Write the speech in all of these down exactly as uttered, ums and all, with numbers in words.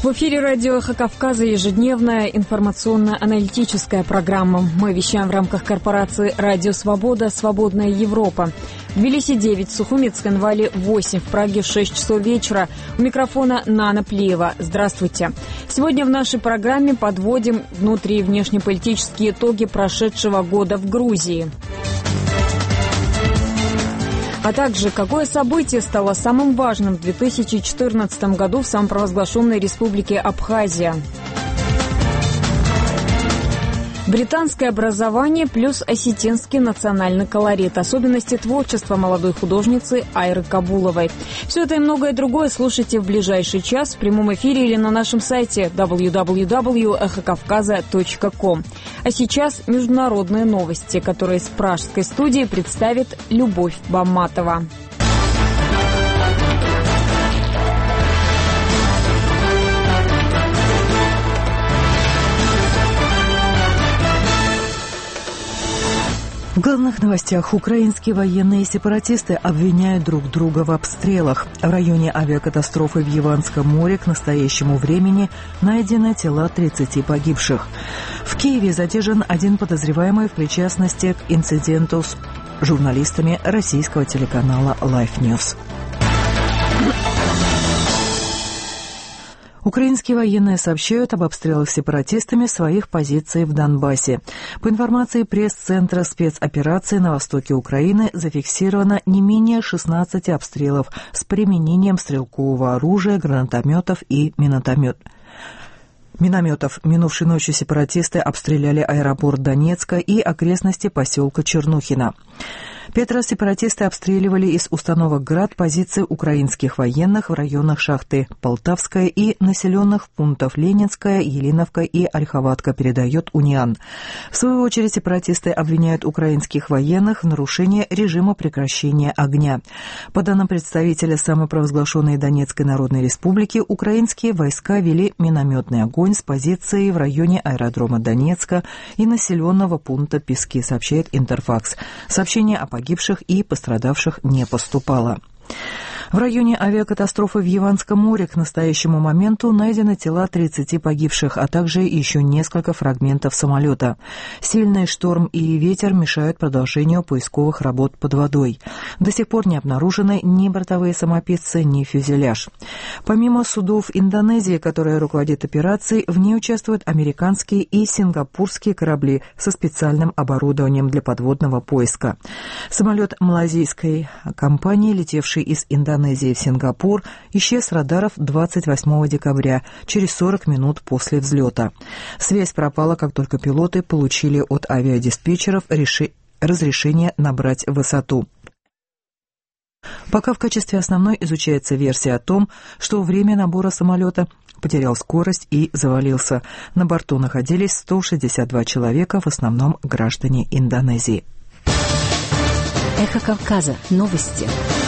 В эфире радио «Эхо Кавказа» ежедневная информационно-аналитическая программа. Мы вещаем в рамках корпорации «Радио Свобода. Свободная Европа». В Тбилиси девять, в Сухумицк-Энвале восемь, в Праге в шесть часов вечера. У микрофона Нана Плиева. Здравствуйте. Сегодня в нашей программе подводим внутри- и внешнеполитические итоги прошедшего года в Грузии. А также, какое событие стало самым важным в две тысячи четырнадцатом году в самопровозглашенной республике Абхазия. Британское образование плюс осетинский национальный колорит. Особенности творчества молодой художницы Айры Кабуловой. Все это и многое другое слушайте в ближайший час в прямом эфире или на нашем сайте дабл ю дабл ю дабл ю точка эхо кавказа точка ком. А сейчас международные новости, которые с пражской студии представит Любовь Бамматова. В главных новостях украинские военные сепаратисты обвиняют друг друга в обстрелах. В районе авиакатастрофы в Яванском море к настоящему времени найдены тела тридцати погибших. В Киеве задержан один подозреваемый в причастности к инциденту с журналистами российского телеканала Life News. Украинские военные сообщают об обстрелах сепаратистами своих позиций в Донбассе. По информации пресс-центра спецоперации на востоке Украины зафиксировано не менее шестнадцати обстрелов с применением стрелкового оружия, гранатометов и минометов. Минометов. Минувшей ночью сепаратисты обстреляли аэропорт Донецка и окрестности поселка Чернухино. Пять раз сепаратисты обстреливали из установок «Град» позиции украинских военных в районах шахты Полтавская и населенных пунктов Ленинская, Елиновка и Ольховатка, передает Униан. В свою очередь сепаратисты обвиняют украинских военных в нарушении режима прекращения огня. По данным представителя самопровозглашенной Донецкой Народной Республики, украинские войска вели минометный огонь с позиции в районе аэродрома Донецка и населенного пункта Пески, сообщает Интерфакс. Сообщение о погибших и пострадавших не поступало. В районе авиакатастрофы в Яванском море к настоящему моменту найдены тела тридцати погибших, а также еще несколько фрагментов самолета. Сильный шторм и ветер мешают продолжению поисковых работ под водой. До сих пор не обнаружены ни бортовые самописцы, ни фюзеляж. Помимо судов Индонезии, которая руководит операцией, в ней участвуют американские и сингапурские корабли со специальным оборудованием для подводного поиска. Самолет малайзийской компании, летевший из Индонезии в Сингапур, исчез с радаров двадцать восьмого декабря, через сорок минут после взлета. Связь пропала, как только пилоты получили от авиадиспетчеров реши... разрешение набрать высоту. Пока в качестве основной изучается версия о том, что во время набора самолета потерял скорость и завалился. На борту находились сто шестьдесят два человека, в основном граждане Индонезии. Эхо Кавказа. Новости.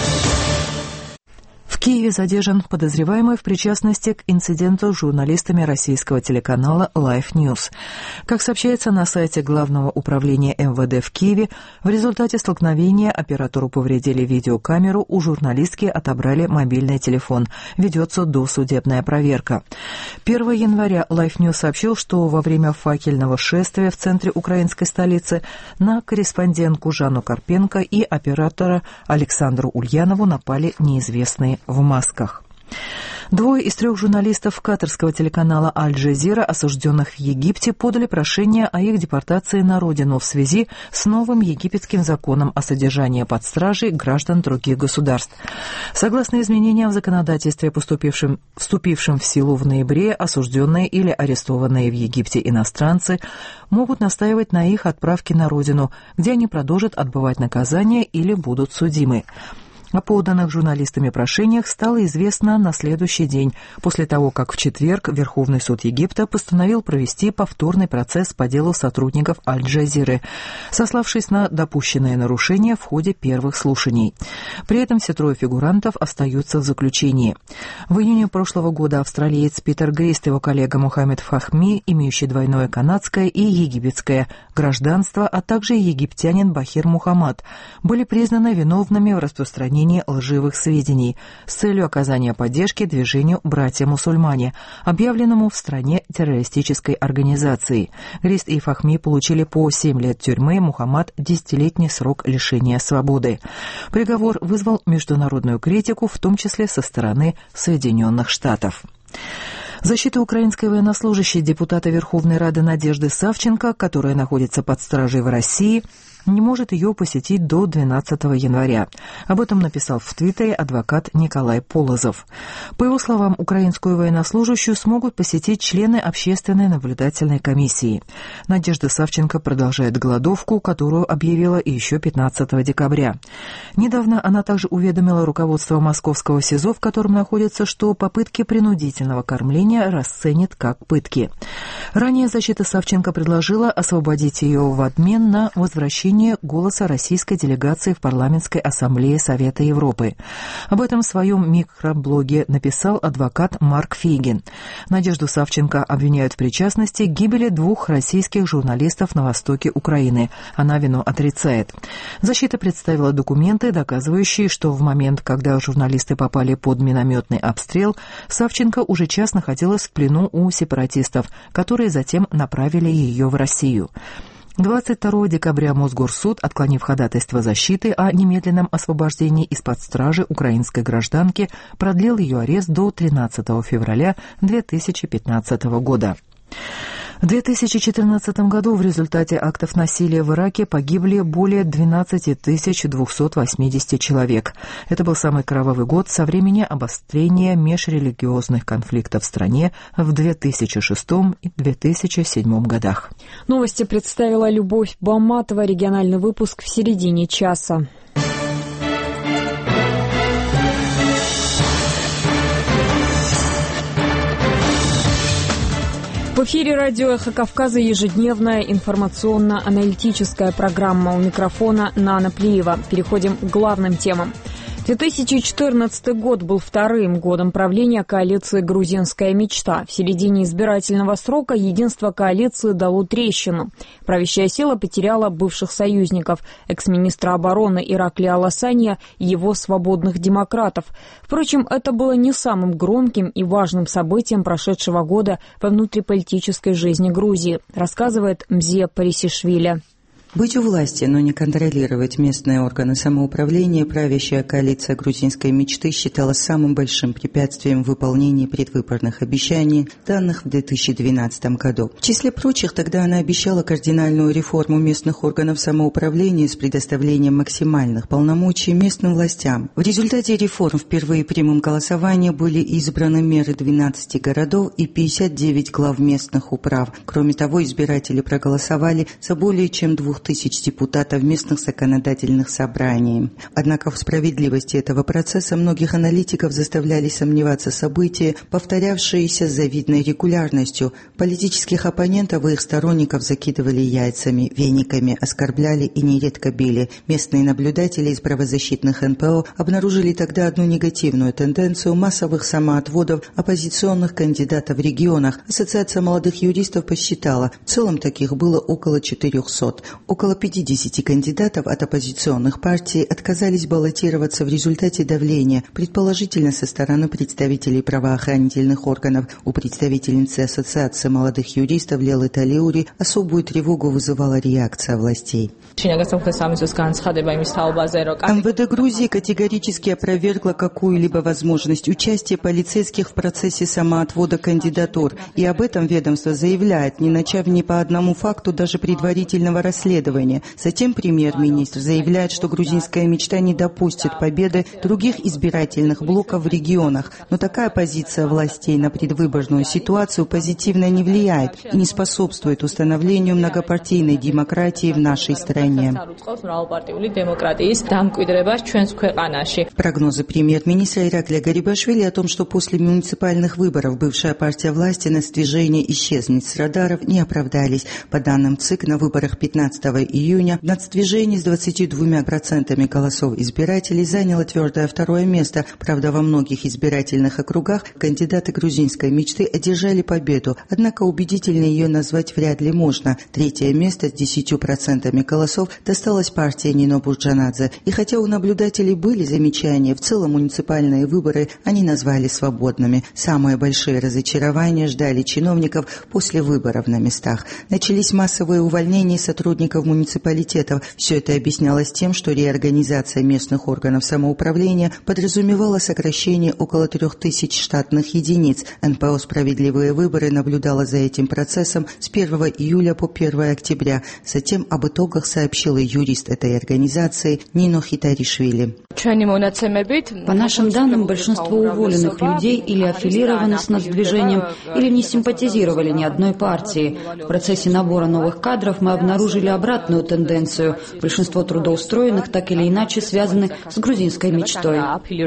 В Киеве задержан подозреваемый в причастности к инциденту с журналистами российского телеканала Life News. Как сообщается на сайте Главного управления эм вэ дэ в Киеве, в результате столкновения оператору повредили видеокамеру, у журналистки отобрали мобильный телефон. Ведется досудебная проверка. первого января Life News сообщил, что во время факельного шествия в центре украинской столицы на корреспондентку Жанну Карпенко и оператора Александру Ульянову напали неизвестные в масках. Двое из трех журналистов катарского телеканала «Аль-Джазира», осужденных в Египте, подали прошение о их депортации на родину в связи с новым египетским законом о содержании под стражей граждан других государств. Согласно изменениям в законодательстве, поступившим, вступившим в силу в ноябре, осужденные или арестованные в Египте иностранцы могут настаивать на их отправке на родину, где они продолжат отбывать наказание или будут судимы. О поданных журналистами прошениях стало известно на следующий день, после того, как в четверг Верховный суд Египта постановил провести повторный процесс по делу сотрудников Аль-Джазиры, сославшись на допущенные нарушения в ходе первых слушаний. При этом все трое фигурантов остаются в заключении. В июне прошлого года австралиец Питер Грист и его коллега Мухаммед Фахми, имеющий двойное канадское и египетское гражданство, а также египтянин Бахир Мухаммад, были признаны виновными в распространении распространении лживых сведений с целью оказания поддержки движению «Братья-мусульмане», объявленному в стране террористической организацией. Рист и Фахми получили по семь лет тюрьмы, Мухаммад – десятилетний срок лишения свободы. Приговор вызвал международную критику, в том числе со стороны Соединенных Штатов. Защита украинской военнослужащей депутата Верховной Рады Надежды Савченко, которая находится под стражей в России, не может ее посетить до двенадцатого января. Об этом написал в Твиттере адвокат Николай Полозов. По его словам, украинскую военнослужащую смогут посетить члены общественной наблюдательной комиссии. Надежда Савченко продолжает голодовку, которую объявила еще пятнадцатого декабря. Недавно она также уведомила руководство московского СИЗО, в котором находится, что попытки принудительного кормления расценит как пытки. Ранее защита Савченко предложила освободить ее в обмен на возвращение голоса российской делегации в Парламентской ассамблее Совета Европы. Об этом в своем микроблоге написал адвокат Марк Фейгин. Надежду Савченко обвиняют в причастности к гибели двух российских журналистов на востоке Украины. Она вину отрицает. Защита представила документы, доказывающие, что в момент, когда журналисты попали под минометный обстрел, Савченко уже час находилась в плену у сепаратистов, которые затем направили ее в Россию. двадцать второго декабря Мосгорсуд, отклонив ходатайство защиты о немедленном освобождении из-под стражи украинской гражданки, продлил ее арест до тринадцатого февраля две тысячи пятнадцатого года. В две тысячи четырнадцатом году в результате актов насилия в Ираке погибли более двенадцать тысяч двести восемьдесят человек. Это был самый кровавый год со времени обострения межрелигиозных конфликтов в стране в две тысячи шестом и две тысячи седьмом годах. Новости представила Любовь Баматова. Региональный выпуск в середине часа. В эфире радио «Эхо Кавказа» ежедневная информационно-аналитическая программа. У микрофона Нана Плиева. Переходим к главным темам. две тысячи четырнадцатый год был вторым годом правления коалиции «Грузинская мечта». В середине избирательного срока единство коалиции дало трещину. Правящая сила потеряла бывших союзников, экс-министра обороны Ираклия Аласанья и его свободных демократов. Впрочем, это было не самым громким и важным событием прошедшего года во внутриполитической жизни Грузии, рассказывает Мзия Парисишвили. Быть у власти, но не контролировать местные органы самоуправления правящая коалиция грузинской мечты считала самым большим препятствием в выполнении предвыборных обещаний, данных в две тысячи двенадцатом году. В числе прочих, тогда она обещала кардинальную реформу местных органов самоуправления с предоставлением максимальных полномочий местным властям. В результате реформ впервые прямым голосованием были избраны мэры двенадцати городов и пятьдесят девять глав местных управ. Кроме того, избиратели проголосовали за более чем двух тысяч депутатов местных законодательных собраний. Однако в справедливости этого процесса многих аналитиков заставляли сомневаться события, повторявшиеся с завидной регулярностью. Политических оппонентов и их сторонников закидывали яйцами, вениками, оскорбляли и нередко били. Местные наблюдатели из правозащитных эн пэ о обнаружили тогда одну негативную тенденцию массовых самоотводов оппозиционных кандидатов в регионах. Ассоциация молодых юристов посчитала, в целом таких было около четырехсот. Около пятидесяти кандидатов от оппозиционных партий отказались баллотироваться в результате давления, предположительно со стороны представителей правоохранительных органов. У представительницы Ассоциации молодых юристов Лелы Талиури особую тревогу вызывала реакция властей. эм вэ дэ Грузии категорически опровергла какую-либо возможность участия полицейских в процессе самоотвода кандидатур, и об этом ведомство заявляет, не начав ни по одному факту даже предварительного расследования. Затем премьер-министр заявляет, что грузинская мечта не допустит победы других избирательных блоков в регионах, но такая позиция властей на предвыборную ситуацию позитивно не влияет и не способствует установлению многопартийной демократии в нашей стране. Прогнозы премьер-министра Ираклия Гарибашвили о том, что после муниципальных выборов бывшая партия власти на сдвижение исчезнет с радаров, не оправдались. По данным ЦИК, на выборах пятнадцатого пятнадцатого июня в нацдвижении с двадцатью двумя процентами голосов избирателей заняло твердое второе место. Правда, во многих избирательных округах кандидаты грузинской мечты одержали победу, однако убедительно ее назвать вряд ли можно. Третье место с десятью процентами голосов досталось партии Нино Бурджанадзе. И хотя у наблюдателей были замечания, в целом муниципальные выборы они назвали свободными. Самые большие разочарования ждали чиновников после выборов на местах. Начались массовые увольнения сотрудников муниципалитетов. Все это объяснялось тем, что реорганизация местных органов самоуправления подразумевала сокращение около трех тысяч штатных единиц. эн пэ о «Справедливые выборы» наблюдала за этим процессом с первого июля по первое октября. Затем об итогах сообщил и юрист этой организации Нино Хитаришвили. По нашим данным, большинство уволенных людей или аффилированы с нацдвижением, или не симпатизировали ни одной партии. В процессе набора новых кадров мы обнаружили обратную тенденцию. Большинство трудоустроенных так или иначе связаны с грузинской мечтой.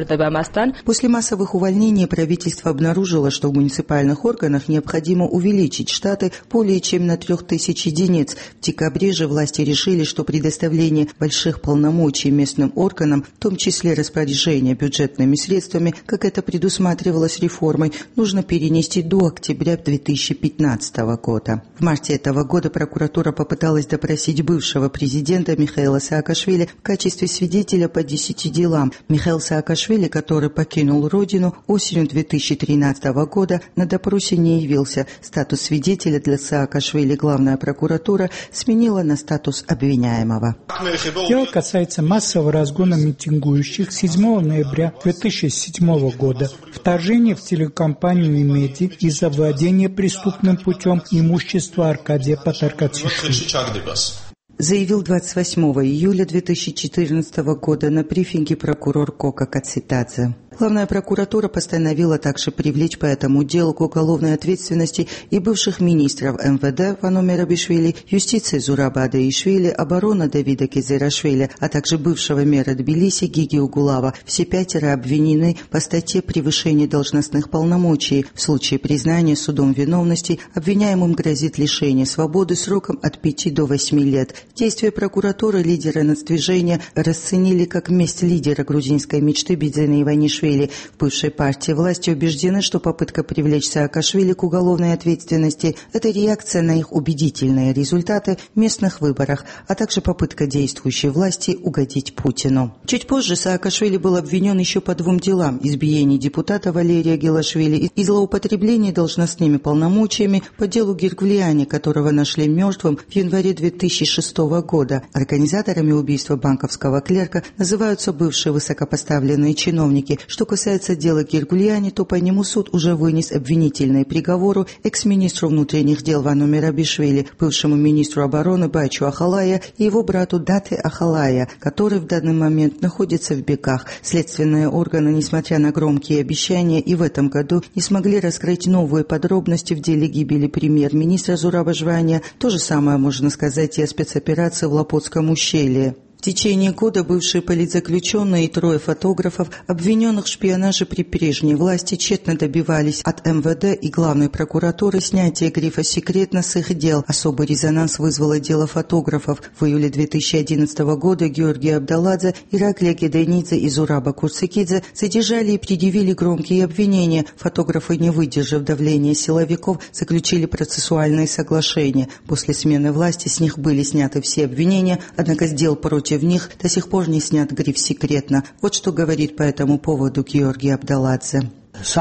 После массовых увольнений правительство обнаружило, что в муниципальных органах необходимо увеличить штаты более чем на трех тысяч единиц. В декабре же власти решили, что предоставление больших полномочий местным органам, в том числе распоряжение бюджетными средствами, как это предусматривалось реформой, нужно перенести до октября две тысячи пятнадцатого года. В марте этого года прокуратура попыталась допросить бывшего президента Михаила Саакашвили в качестве свидетеля по десяти делам. Михаил Саакашвили, который покинул родину осенью две тысячи тринадцатого года, на допросе не явился. Статус свидетеля для Саакашвили главная прокуратура сменила на статус обвиняемого. Дело касается массового разгона митингующих седьмого ноября две тысячи седьмого года, вторжения в телекомпанию «Имеди» и завладения преступным путем имущества Аркадия Патаркатишвили. Заявил двадцать восьмого июля две тысячи четырнадцатого года на брифинге прокурор Кока Кацитадзе. Главная прокуратура постановила также привлечь по этому делу к уголовной ответственности и бывших министров эм вэ дэ Вано Мерабишвили, юстиции Зураба Адаишвили, обороны Давида Кизерашвили, а также бывшего мэра Тбилиси Гиги Угулава. Все пятеро обвинены по статье «Превышение должностных полномочий». В случае признания судом виновности обвиняемым грозит лишение свободы сроком от пяти до восьми лет. Действия прокуратуры лидера нацдвижения расценили как месть лидера грузинской мечты Бидзена Иванишвили. В бывшей партии власти убеждены, что попытка привлечь Саакашвили к уголовной ответственности – это реакция на их убедительные результаты в местных выборах, а также попытка действующей власти угодить Путину. Чуть позже Саакашвили был обвинен еще по двум делам – избиении депутата Валерия Гелашвили и злоупотреблении должностными полномочиями по делу Гиргулиани, которого нашли мертвым в январе две тысячи шестого года. Организаторами убийства банковского клерка называются бывшие высокопоставленные чиновники. Что касается дела Гиргулиани, то по нему суд уже вынес обвинительный приговор экс-министру внутренних дел Вано Мерабишвили, бывшему министру обороны Байчу Ахалая и его брату Дате Ахалая, который в данный момент находится в бегах. Следственные органы, несмотря на громкие обещания, и в этом году не смогли раскрыть новые подробности в деле гибели премьер-министра Зураба Жвания. То же самое можно сказать и о спецоперации в Лопотском ущелье. В течение года бывшие политзаключенные и трое фотографов, обвиненных в шпионаже при прежней власти, тщетно добивались от эм вэ дэ и главной прокуратуры снятия грифа «секретно» с их дел. Особый резонанс вызвало дело фотографов. В июле две тысячи одиннадцатого года Георгий Абдаладзе, Ираклия Геденидзе и Зураба Курцикидзе задержали и предъявили громкие обвинения. Фотографы, не выдержав давления силовиков, заключили процессуальные соглашения. После смены власти с них были сняты все обвинения, однако с дел против в них до сих пор не снят гриф «секретно». Вот что говорит по этому поводу Георгий Абдаладзе.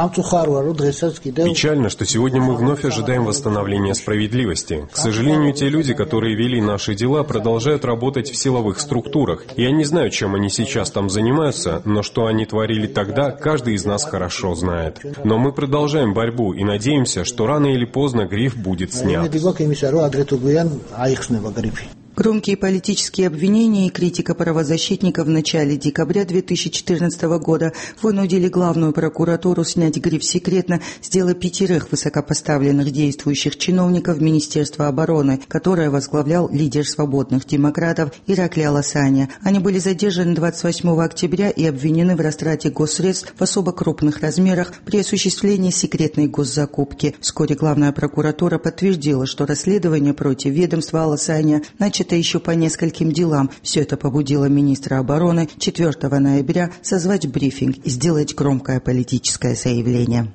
Печально, что сегодня мы вновь ожидаем восстановления справедливости. К сожалению, те люди, которые вели наши дела, продолжают работать в силовых структурах. Я не знаю, чем они сейчас там занимаются, но что они творили тогда, каждый из нас хорошо знает. Но мы продолжаем борьбу и надеемся, что рано или поздно гриф будет снят. Громкие политические обвинения и критика правозащитника в начале декабря две тысячи четырнадцатого года вынудили главную прокуратуру снять гриф «секретно» с дела пятерых высокопоставленных действующих чиновников Министерства обороны, которое возглавлял лидер свободных демократов Ираклий Аласаня. Они были задержаны двадцать восьмого октября и обвинены в растрате госсредств в особо крупных размерах при осуществлении секретной госзакупки. Вскоре главная прокуратура подтвердила, что расследование против ведомства Аласаня начато это еще по нескольким делам. Все это побудило министра обороны четвёртого ноября созвать брифинг и сделать громкое политическое заявление.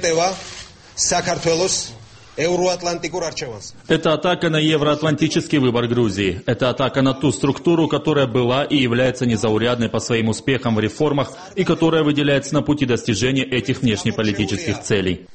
Это атака на евроатлантический выбор Грузии. Это атака на ту структуру, которая была и является незаурядной по своим успехам в реформах и которая выделяется на пути достижения этих внешнеполитических целей.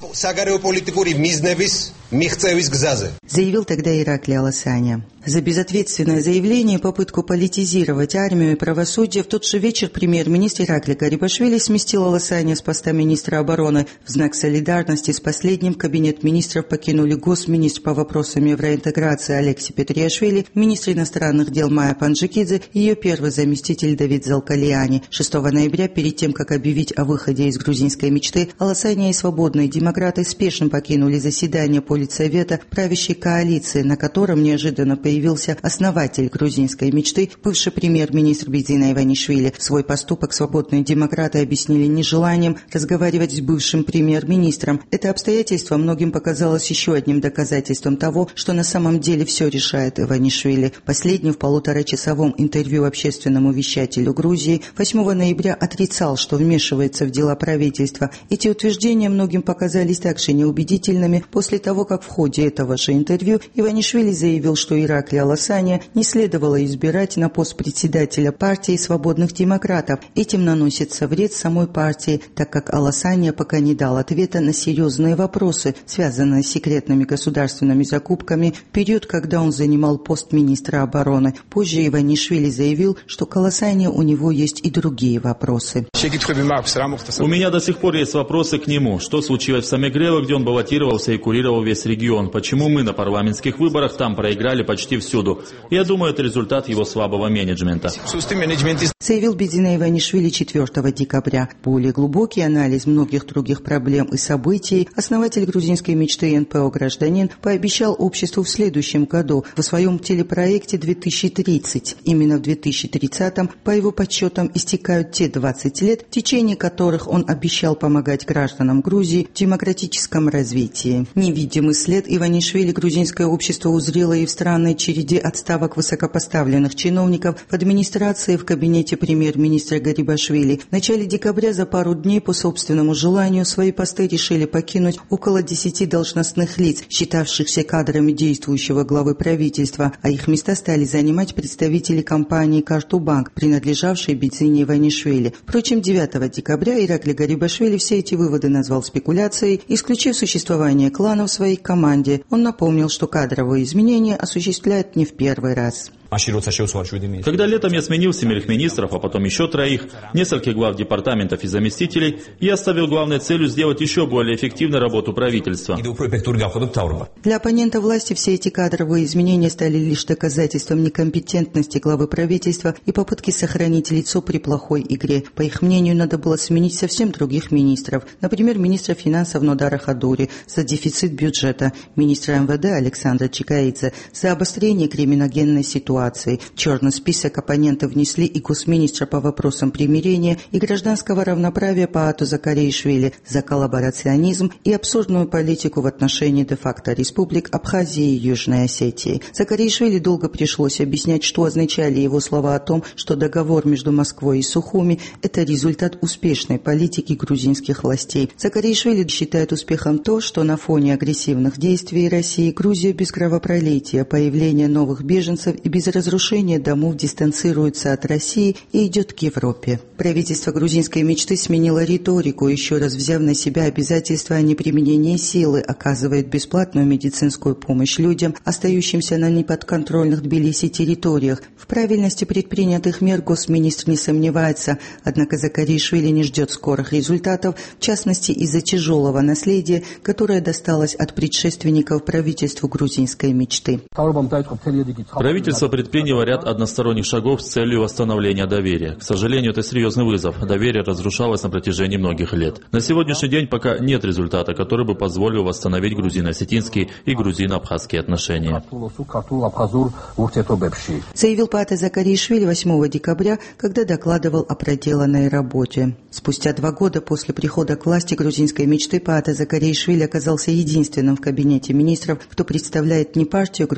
Заявил тогда Ираклий Аласанья. За безответственное заявление и попытку политизировать армию и правосудие в тот же вечер премьер-министр Ираклий Гарибашвили сместил Аласанья с поста министра обороны. В знак солидарности с последним кабинет министров покинули госминистр по вопросам евроинтеграции Алексей Петриашвили, министр иностранных дел Майя Панджикидзе и ее первый заместитель Давид Залкалиани. шестого ноября, перед тем, как объявить о выходе из грузинской мечты, Аласанья и свободные демократы спешно покинули заседание Политсовета правящей коалиции, на котором неожиданно появились появился основатель грузинской мечты, бывший премьер-министр Бидзина Иванишвили. Свой поступок свободные демократы объяснили нежеланием разговаривать с бывшим премьер-министром. Это обстоятельство многим показалось еще одним доказательством того, что на самом деле все решает Иванишвили. Последний в полуторачасовом интервью общественному вещателю Грузии восьмого ноября отрицал, что вмешивается в дела правительства. Эти утверждения многим показались также неубедительными после того, как в ходе этого же интервью Иванишвили заявил, что Ираклий Аласанья не следовало избирать на пост председателя партии свободных демократов. Этим наносится вред самой партии, так как Аласанья пока не дал ответа на серьезные вопросы, связанные с секретными государственными закупками в период, когда он занимал пост министра обороны. Позже Иванишвили заявил, что к Аласанье у него есть и другие вопросы. У меня до сих пор есть вопросы к нему. Что случилось в Самегрево, где он баллотировался и курировал весь регион? Почему мы на парламентских выборах там проиграли почти всюду? Я думаю, это результат его слабого менеджмента. Заявил Бидзина Иванишвили четвёртого декабря. Более глубокий анализ многих других проблем и событий основатель грузинской мечты эн пэ о «Гражданин» пообещал обществу в следующем году в своем телепроекте две тысячи тридцать. Именно в две тысячи тридцатом, по его подсчетам, истекают те двадцать лет, в течение которых он обещал помогать гражданам Грузии в демократическом развитии. Невидимый след Иванишвили грузинское общество узрело и в странной череде отставок высокопоставленных чиновников в администрации в кабинете премьер-министра Гарибашвили. В начале декабря за пару дней по собственному желанию свои посты решили покинуть около десяти должностных лиц, считавшихся кадрами действующего главы правительства, а их места стали занимать представители компании «Картубанк», принадлежавшей Бидзине Иванишвили. Впрочем, девятого декабря Ираклий Гарибашвили все эти выводы назвал спекуляцией, исключив существование клана в своей команде. Он напомнил, что кадровые изменения осуществляют не в первый раз. Когда летом я сменил семерых министров, а потом еще троих, нескольких глав департаментов и заместителей, я ставил главной целью сделать еще более эффективной работу правительства. Для оппонента власти все эти кадровые изменения стали лишь доказательством некомпетентности главы правительства и попытки сохранить лицо при плохой игре. По их мнению, надо было сменить совсем других министров. Например, министра финансов Нодара Хадури за дефицит бюджета, министра эм вэ дэ Александра Чикаидзе за обострение криминогенной ситуации. В черный список оппоненты внесли и госминистра по вопросам примирения и гражданского равноправия Паату Закаришвили за коллаборационизм и абсурдную политику в отношении де-факто республик Абхазии и Южной Осетии. Закаришвили долго пришлось объяснять, что означали его слова о том, что договор между Москвой и Сухуми – это результат успешной политики грузинских властей. Закаришвили считает успехом то, что на фоне агрессивных действий России Грузия без кровопролития, появления новых беженцев и без разрушения домов дистанцируется от России и идет к Европе. Правительство грузинской мечты сменило риторику, еще раз взяв на себя обязательства о неприменении силы, оказывает бесплатную медицинскую помощь людям, остающимся на неподконтрольных Тбилиси территориях. В правильности предпринятых мер госминистр не сомневается, однако Закаришвили не ждет скорых результатов, в частности из-за тяжелого наследия, которое досталось от предшественников правительству грузинской мечты. Правительство предприняло ряд односторонних шагов с целью восстановления доверия. К сожалению, это серьезный вызов. Доверие разрушалось на протяжении многих лет. На сегодняшний день пока нет результата, который бы позволил восстановить грузино-осетинские и грузино-абхазские отношения. Заявил Паата Закаришвили восьмого декабря, когда докладывал о проделанной работе. Спустя два года после прихода к власти грузинской мечты Паата Закаришвили оказался единственным в кабинете министров, кто представляет не партию «Грузинская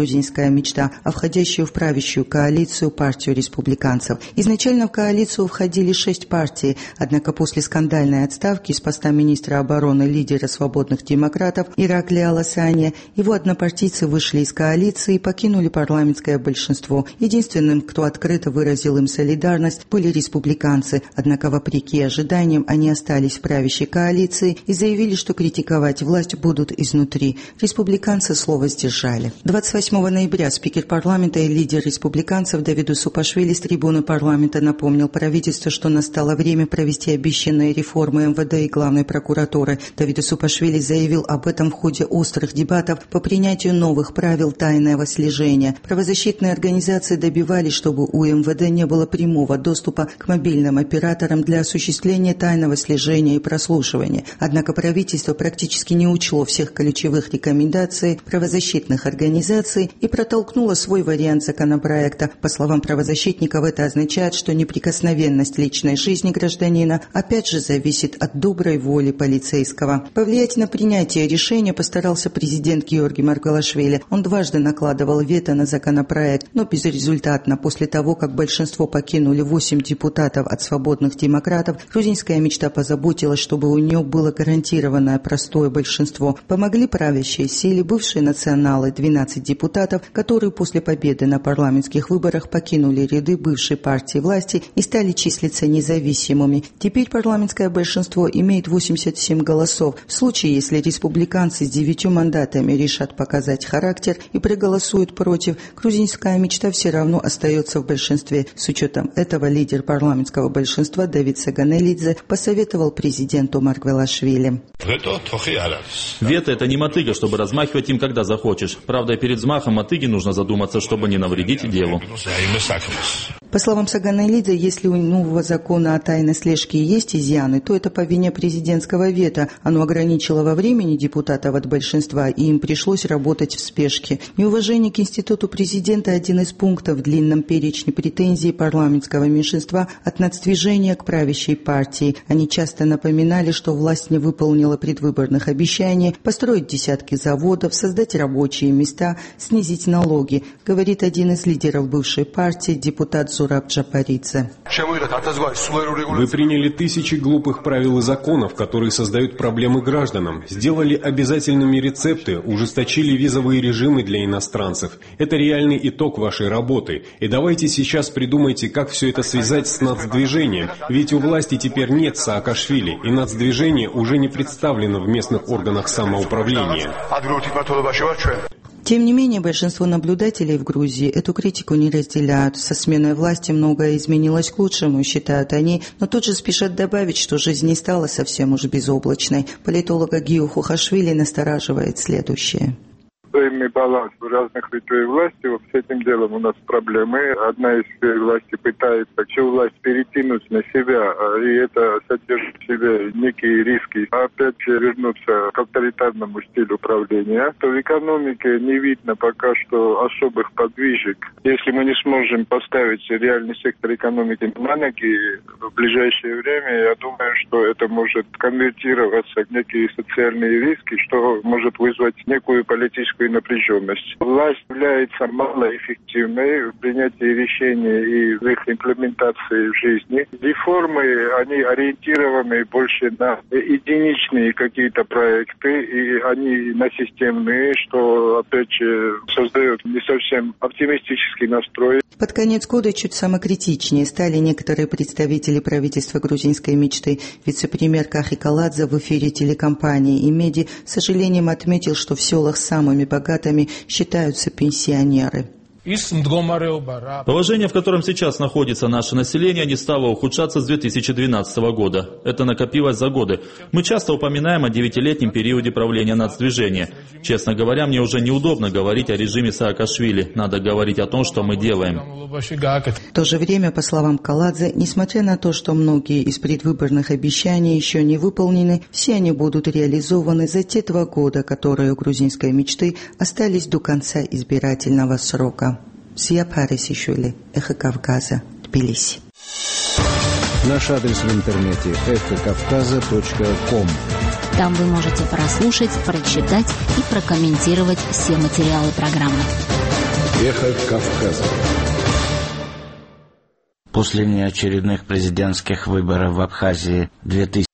«Грузинская мечта», а входящую в правящую коалицию партию республиканцев. Изначально в коалицию входили шесть партий, однако после скандальной отставки с поста министра обороны лидера свободных демократов Ираклия Аласания его однопартийцы вышли из коалиции и покинули парламентское большинство. Единственным, кто открыто выразил им солидарность, были республиканцы, однако вопреки ожиданиям они остались в правящей коалиции и заявили, что критиковать власть будут изнутри. Республиканцы слово сдержали. двадцать восьмого ноября спикер парламента и лидер республиканцев Давиду Супашвили с трибуны парламента напомнил правительству, что настало время провести обещанные реформы эм вэ дэ и главной прокуратуры. Давиду Супашвили заявил об этом в ходе острых дебатов по принятию новых правил тайного слежения. Правозащитные организации добивались, чтобы у эм вэ дэ не было прямого доступа к мобильным операторам для осуществления тайного слежения и прослушивания. Однако правительство практически не учло всех ключевых рекомендаций правозащитных организаций и протолкнуло свой вариант законопроекта. По словам правозащитников, это означает, что неприкосновенность личной жизни гражданина опять же зависит от доброй воли полицейского. Повлиять на принятие решения постарался президент Георгий Маргвелашвили. Он дважды накладывал вето на законопроект, но безрезультатно. После того, как большинство покинули восемь депутатов от свободных демократов, грузинская мечта позаботилась, чтобы у нее было гарантированное простое большинство. Помогли правящие силы, бывшие националы, двенадцать депутатов, которые после победы на парламентских выборах покинули ряды бывшей партии власти и стали числиться независимыми. Теперь парламентское большинство имеет восемьдесят семь голосов. В случае, если республиканцы с девятью мандатами решат показать характер и проголосуют против, грузинская мечта все равно остается в большинстве. С учетом этого лидер парламентского большинства Давид Саганелидзе посоветовал президенту Маргвелашвили. Вето – это не мотыга, чтобы размахивать им, когда захочешь. Правда, перед взмахом мотыги нужно задуматься, чтобы не навредить делу. По словам Саганелидзе, если у нового закона о тайной слежке есть изъяны, то это по вине президентского вето. Оно ограничило во времени депутатов от большинства, и им пришлось работать в спешке. Неуважение к институту президента – один из пунктов в длинном перечне претензий парламентского меньшинства от нацдвижения к правящей партии. Они часто напоминали, что власть не выполнила предвыборных обещаний построить десятки заводов, создать рабочие места, снизить налоги, говорит один из лидеров бывшей партии, депутат Зураб Джапаридзе. Вы приняли тысячи глупых правил и законов, которые создают проблемы гражданам, сделали обязательными рецепты, ужесточили визовые режимы для иностранцев. Это реальный итог вашей работы. И давайте сейчас придумайте, как все это связать с нацдвижением. Ведь у власти теперь нет Саакашвили, и нацдвижение уже не представлено в местных органах самоуправления. Тем не менее, большинство наблюдателей в Грузии эту критику не разделяют. Со сменой власти многое изменилось к лучшему, считают они, но тут же спешат добавить, что жизнь не стала совсем уж безоблачной. Политолога Гио Хухашвили настораживает следующее. Взаимный баланс разных ветвей власти. Вот с этим делом у нас проблемы. Одна из власти пытается всю власть перетянуть на себя, и это содержит в себе некие риски. Опять же вернуться к авторитарному стилю управления. То в экономике не видно пока что особых подвижек. Если мы не сможем поставить реальный сектор экономики на ноги в ближайшее время, я думаю, что это может конвертироваться в некие социальные риски, что может вызвать некую политическую напряженность. Власть является малоэффективной в принятии решений и в их имплементации в жизни. Реформы, они ориентированы больше на единичные какие-то проекты, и они на системные, что, опять же, создает не совсем оптимистический настрой. Под конец года чуть самокритичнее стали некоторые представители правительства грузинской мечты. Вице-премьер Кахи Каладзе в эфире телекомпании «Имеди» с сожалением отметил, что в селах самыми богатыми считаются пенсионеры. Положение, в котором сейчас находится наше население, не стало ухудшаться с две тысячи двенадцатого года. Это накопилось за годы. Мы часто упоминаем о девятилетнем периоде правления нацдвижения. Честно говоря, мне уже неудобно говорить о режиме Саакашвили. Надо говорить о том, что мы делаем. В то же время, по словам Каладзе, несмотря на то, что многие из предвыборных обещаний еще не выполнены, все они будут реализованы за те два года, которые у грузинской мечты остались до конца избирательного срока. Сия Парисишвили, Эхо Кавказа, Тбилиси. Наш адрес в интернете эхо кавказа точка ком. Там вы можете прослушать, прочитать и прокомментировать все материалы программы. Эхо Кавказа. После неочередных президентских выборов в Абхазии две тысячи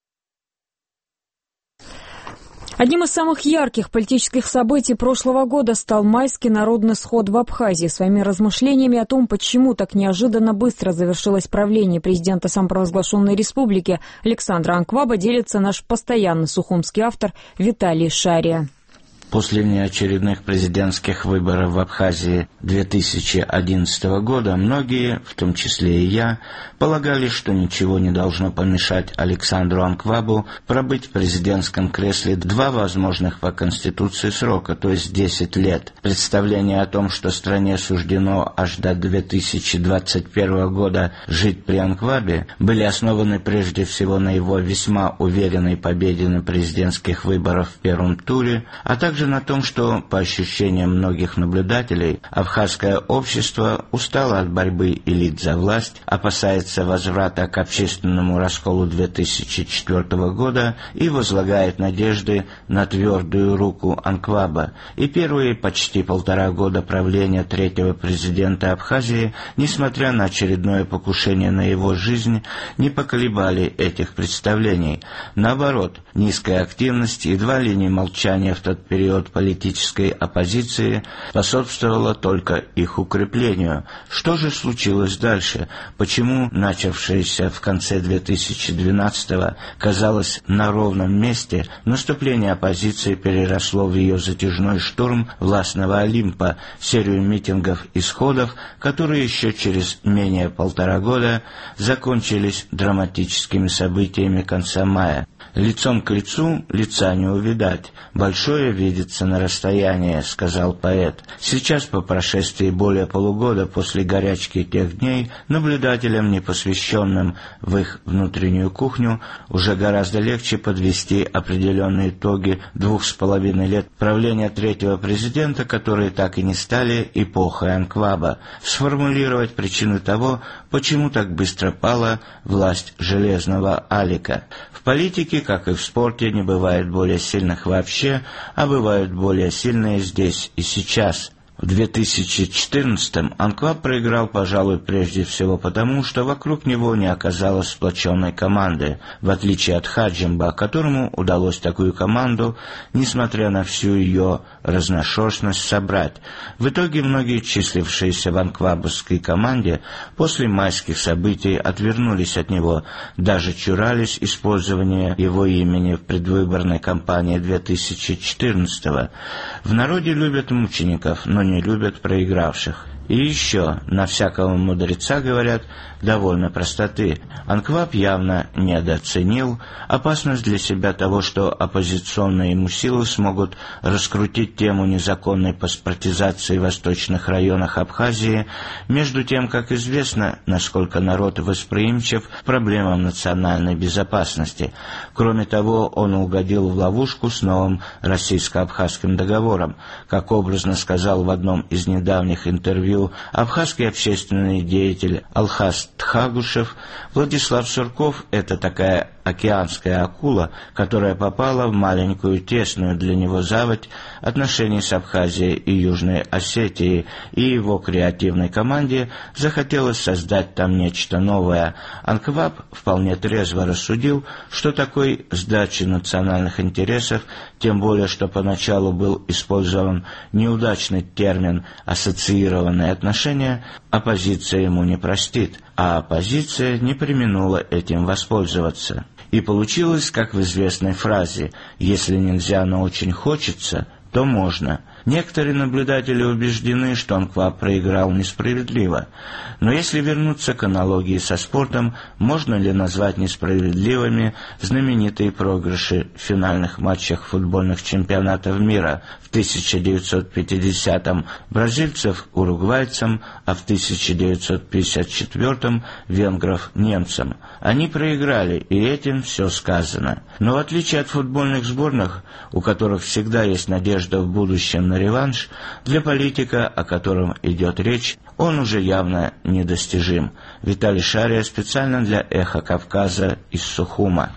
Одним из самых ярких политических событий прошлого года стал майский народный сход в Абхазии. Своими размышлениями о том, почему так неожиданно быстро завершилось правление президента самопровозглашенной республики Александра Анкваба, делится наш постоянный сухумский автор Виталий Шария. После неочередных президентских выборов в Абхазии две тысячи одиннадцатого года многие, в том числе и я, полагали, что ничего не должно помешать Александру Анквабу пробыть в президентском кресле два возможных по Конституции срока, то есть десять лет. Представление о том, что стране суждено аж до две тысячи двадцать первого года жить при Анквабе, были основаны прежде всего на его весьма уверенной победе на президентских выборах в первом туре, а также на том, что, по ощущениям многих наблюдателей, абхазское общество устало от борьбы элит за власть, опасается возврата к общественному расколу две тысячи четвёртого года и возлагает надежды на твердую руку Анкваба. И первые почти полтора года правления третьего президента Абхазии, несмотря на очередное покушение на его жизнь, не поколебали этих представлений. Наоборот, низкая активность, едва ли не молчание в тот период политической оппозиции способствовало только их укреплению. Что же случилось дальше? Почему начавшееся в конце две тысячи двенадцатого казалось на ровном месте, наступление оппозиции переросло в ее затяжной штурм властного Олимпа, серию митингов и сходов, которые еще через менее полтора года закончились драматическими событиями конца мая. «Лицом к лицу лица не увидать, большое видится на расстоянии», — сказал поэт. Сейчас, по прошествии более полугода после горячки тех дней, наблюдателям, не посвященным в их внутреннюю кухню, уже гораздо легче подвести определенные итоги двух с половиной лет правления третьего президента, которые так и не стали эпохой Анкваба, сформулировать причину того, почему так быстро пала власть Железного Алика. В политике, как и в спорте, не бывает более сильных вообще, а бывают более сильные здесь и сейчас. В две тысячи четырнадцатом Анкваб проиграл, пожалуй, прежде всего потому, что вокруг него не оказалось сплоченной команды, в отличие от Хаджимба, которому удалось такую команду, несмотря на всю ее разношерстность, собрать. В итоге многие, числившиеся в анквабовской команде, после майских событий отвернулись от него, даже чурались использования его имени в предвыборной кампании две тысячи четырнадцатого. В народе любят мучеников, но не любят проигравших. И еще, на всякого мудреца, говорят, довольно простоты. Анкваб явно недооценил опасность для себя того, что оппозиционные ему силы смогут раскрутить тему незаконной паспортизации в восточных районах Абхазии, между тем, как известно, насколько народ восприимчив к проблемам национальной безопасности. Кроме того, он угодил в ловушку с новым российско-абхазским договором. Как образно сказал в одном из недавних интервью абхазский общественный деятель Алхас Тхагушев, Владислав Сурков — это такая океанская акула, которая попала в маленькую тесную для него заводь отношений с Абхазией и Южной Осетией, и его креативной команде захотелось создать там нечто новое. Анкваб вполне трезво рассудил, что такой сдачи национальных интересов, тем более что поначалу был использован неудачный термин «ассоциированные отношения», оппозиция ему не простит, а оппозиция не преминула этим воспользоваться. И получилось, как в известной фразе: «Если нельзя, но очень хочется, то можно». Некоторые наблюдатели убеждены, что Анкваб проиграл несправедливо. Но если вернуться к аналогии со спортом, можно ли назвать несправедливыми знаменитые проигрыши в финальных матчах футбольных чемпионатов мира в тысяча девятьсот пятидесятом бразильцев уругвайцам, а в тысяча девятьсот пятьдесят четвёртом венгров немцам? Они проиграли, и этим все сказано. Но в отличие от футбольных сборных, у которых всегда есть надежда в будущем на реванш, для политика, о котором идет речь, он уже явно недостижим. Виталий Шария специально для «Эхо Кавказа» из Сухума.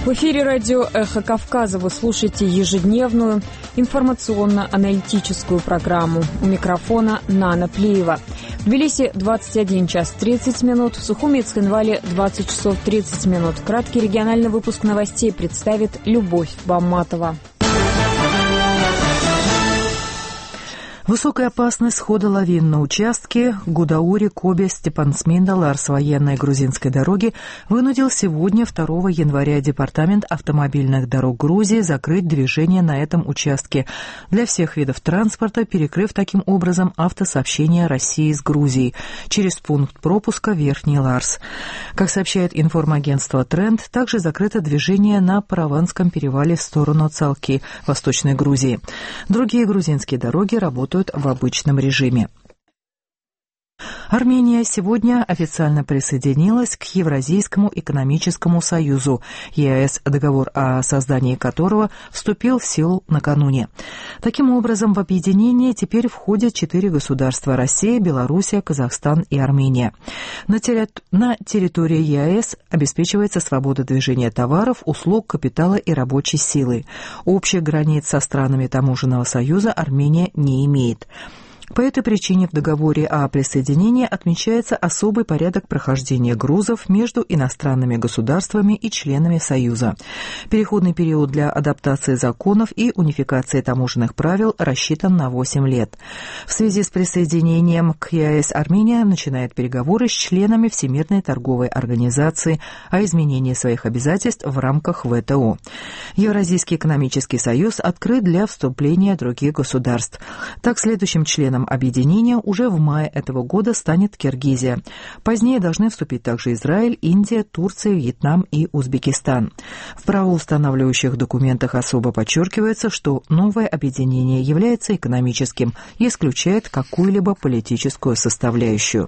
В эфире радио «Эхо Кавказа» вы слушаете ежедневную информационно-аналитическую программу. У микрофона Нана Плиева. В Тбилиси двадцать один час тридцать минут, в Сухуми и Цхинвале двадцать часов тридцать минут. Краткий региональный выпуск новостей представит Любовь Бамматова. Высокая опасность схода лавин на участке Гудаури, Кобе, Степансминда, Ларс военной грузинской дороги вынудил сегодня, второго января, Департамент автомобильных дорог Грузии закрыть движение на этом участке для всех видов транспорта, перекрыв таким образом автосообщение России с Грузией через пункт пропуска Верхний Ларс. Как сообщает информагентство «Тренд», также закрыто движение на Параванском перевале в сторону Цалки, Восточной Грузии. Другие грузинские дороги работают в обычном режиме. Армения сегодня официально присоединилась к Евразийскому экономическому союзу ЕАЭС, договор о создании которого вступил в силу накануне. Таким образом, в объединение теперь входят четыре государства – Россия, Белоруссия, Казахстан и Армения. На, терри- на территории ЕАЭС обеспечивается свобода движения товаров, услуг, капитала и рабочей силы. Общих границ со странами таможенного союза Армения не имеет. По этой причине в договоре о присоединении отмечается особый порядок прохождения грузов между иностранными государствами и членами Союза. Переходный период для адаптации законов и унификации таможенных правил рассчитан на восемь лет. В связи с присоединением к ЕАЭС Армения начинает переговоры с членами Всемирной торговой организации о изменении своих обязательств в рамках ВТО. Евразийский экономический союз открыт для вступления других государств. Так, следующим членом объединения уже в мае этого года станет Киргизия. Позднее должны вступить также Израиль, Индия, Турция, Вьетнам и Узбекистан. В правоустанавливающих документах особо подчеркивается, что новое объединение является экономическим и исключает какую-либо политическую составляющую.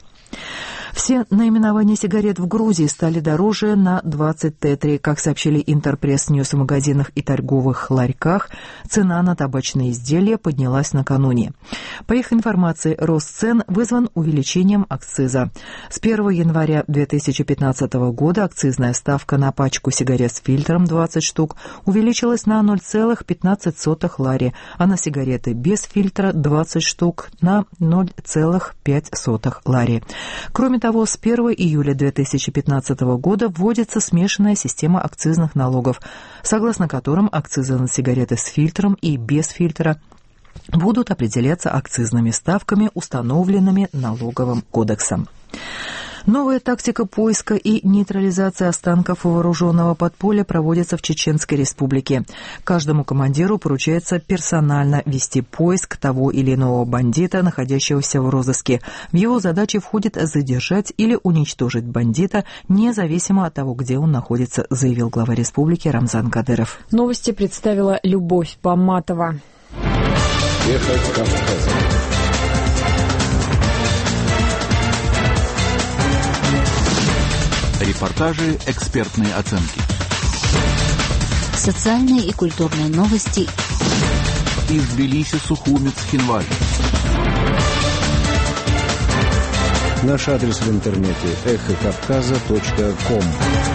Все наименования сигарет в Грузии стали дороже на двадцать тетри. Как сообщили Интерпресс-Ньюс, в магазинах и торговых ларьках цена на табачные изделия поднялась накануне. По их информации, рост цен вызван увеличением акциза. С первого января две тысячи пятнадцатого года акцизная ставка на пачку сигарет с фильтром двадцать штук увеличилась на ноль целых пятнадцать сотых лари, а на сигареты без фильтра двадцать штук на ноль целых пять сотых лари. Кроме того, с первого июля две тысячи пятнадцатого года вводится смешанная система акцизных налогов, согласно которым акцизы на сигареты с фильтром и без фильтра будут определяться акцизными ставками, установленными налоговым кодексом. Новая тактика поиска и нейтрализации останков вооруженного подполья проводится в Чеченской Республике. Каждому командиру поручается персонально вести поиск того или иного бандита, находящегося в розыске. В его задачи входит задержать или уничтожить бандита, независимо от того, где он находится, заявил глава республики Рамзан Кадыров. Новости представила Любовь Бамматова. Эхо Кавказа. Репортажи, экспертные оценки. Социальные и культурные новости. Из Тбилиси, Сухуми, Цхинвали. Наш адрес в интернете эхо кавказа точка ком.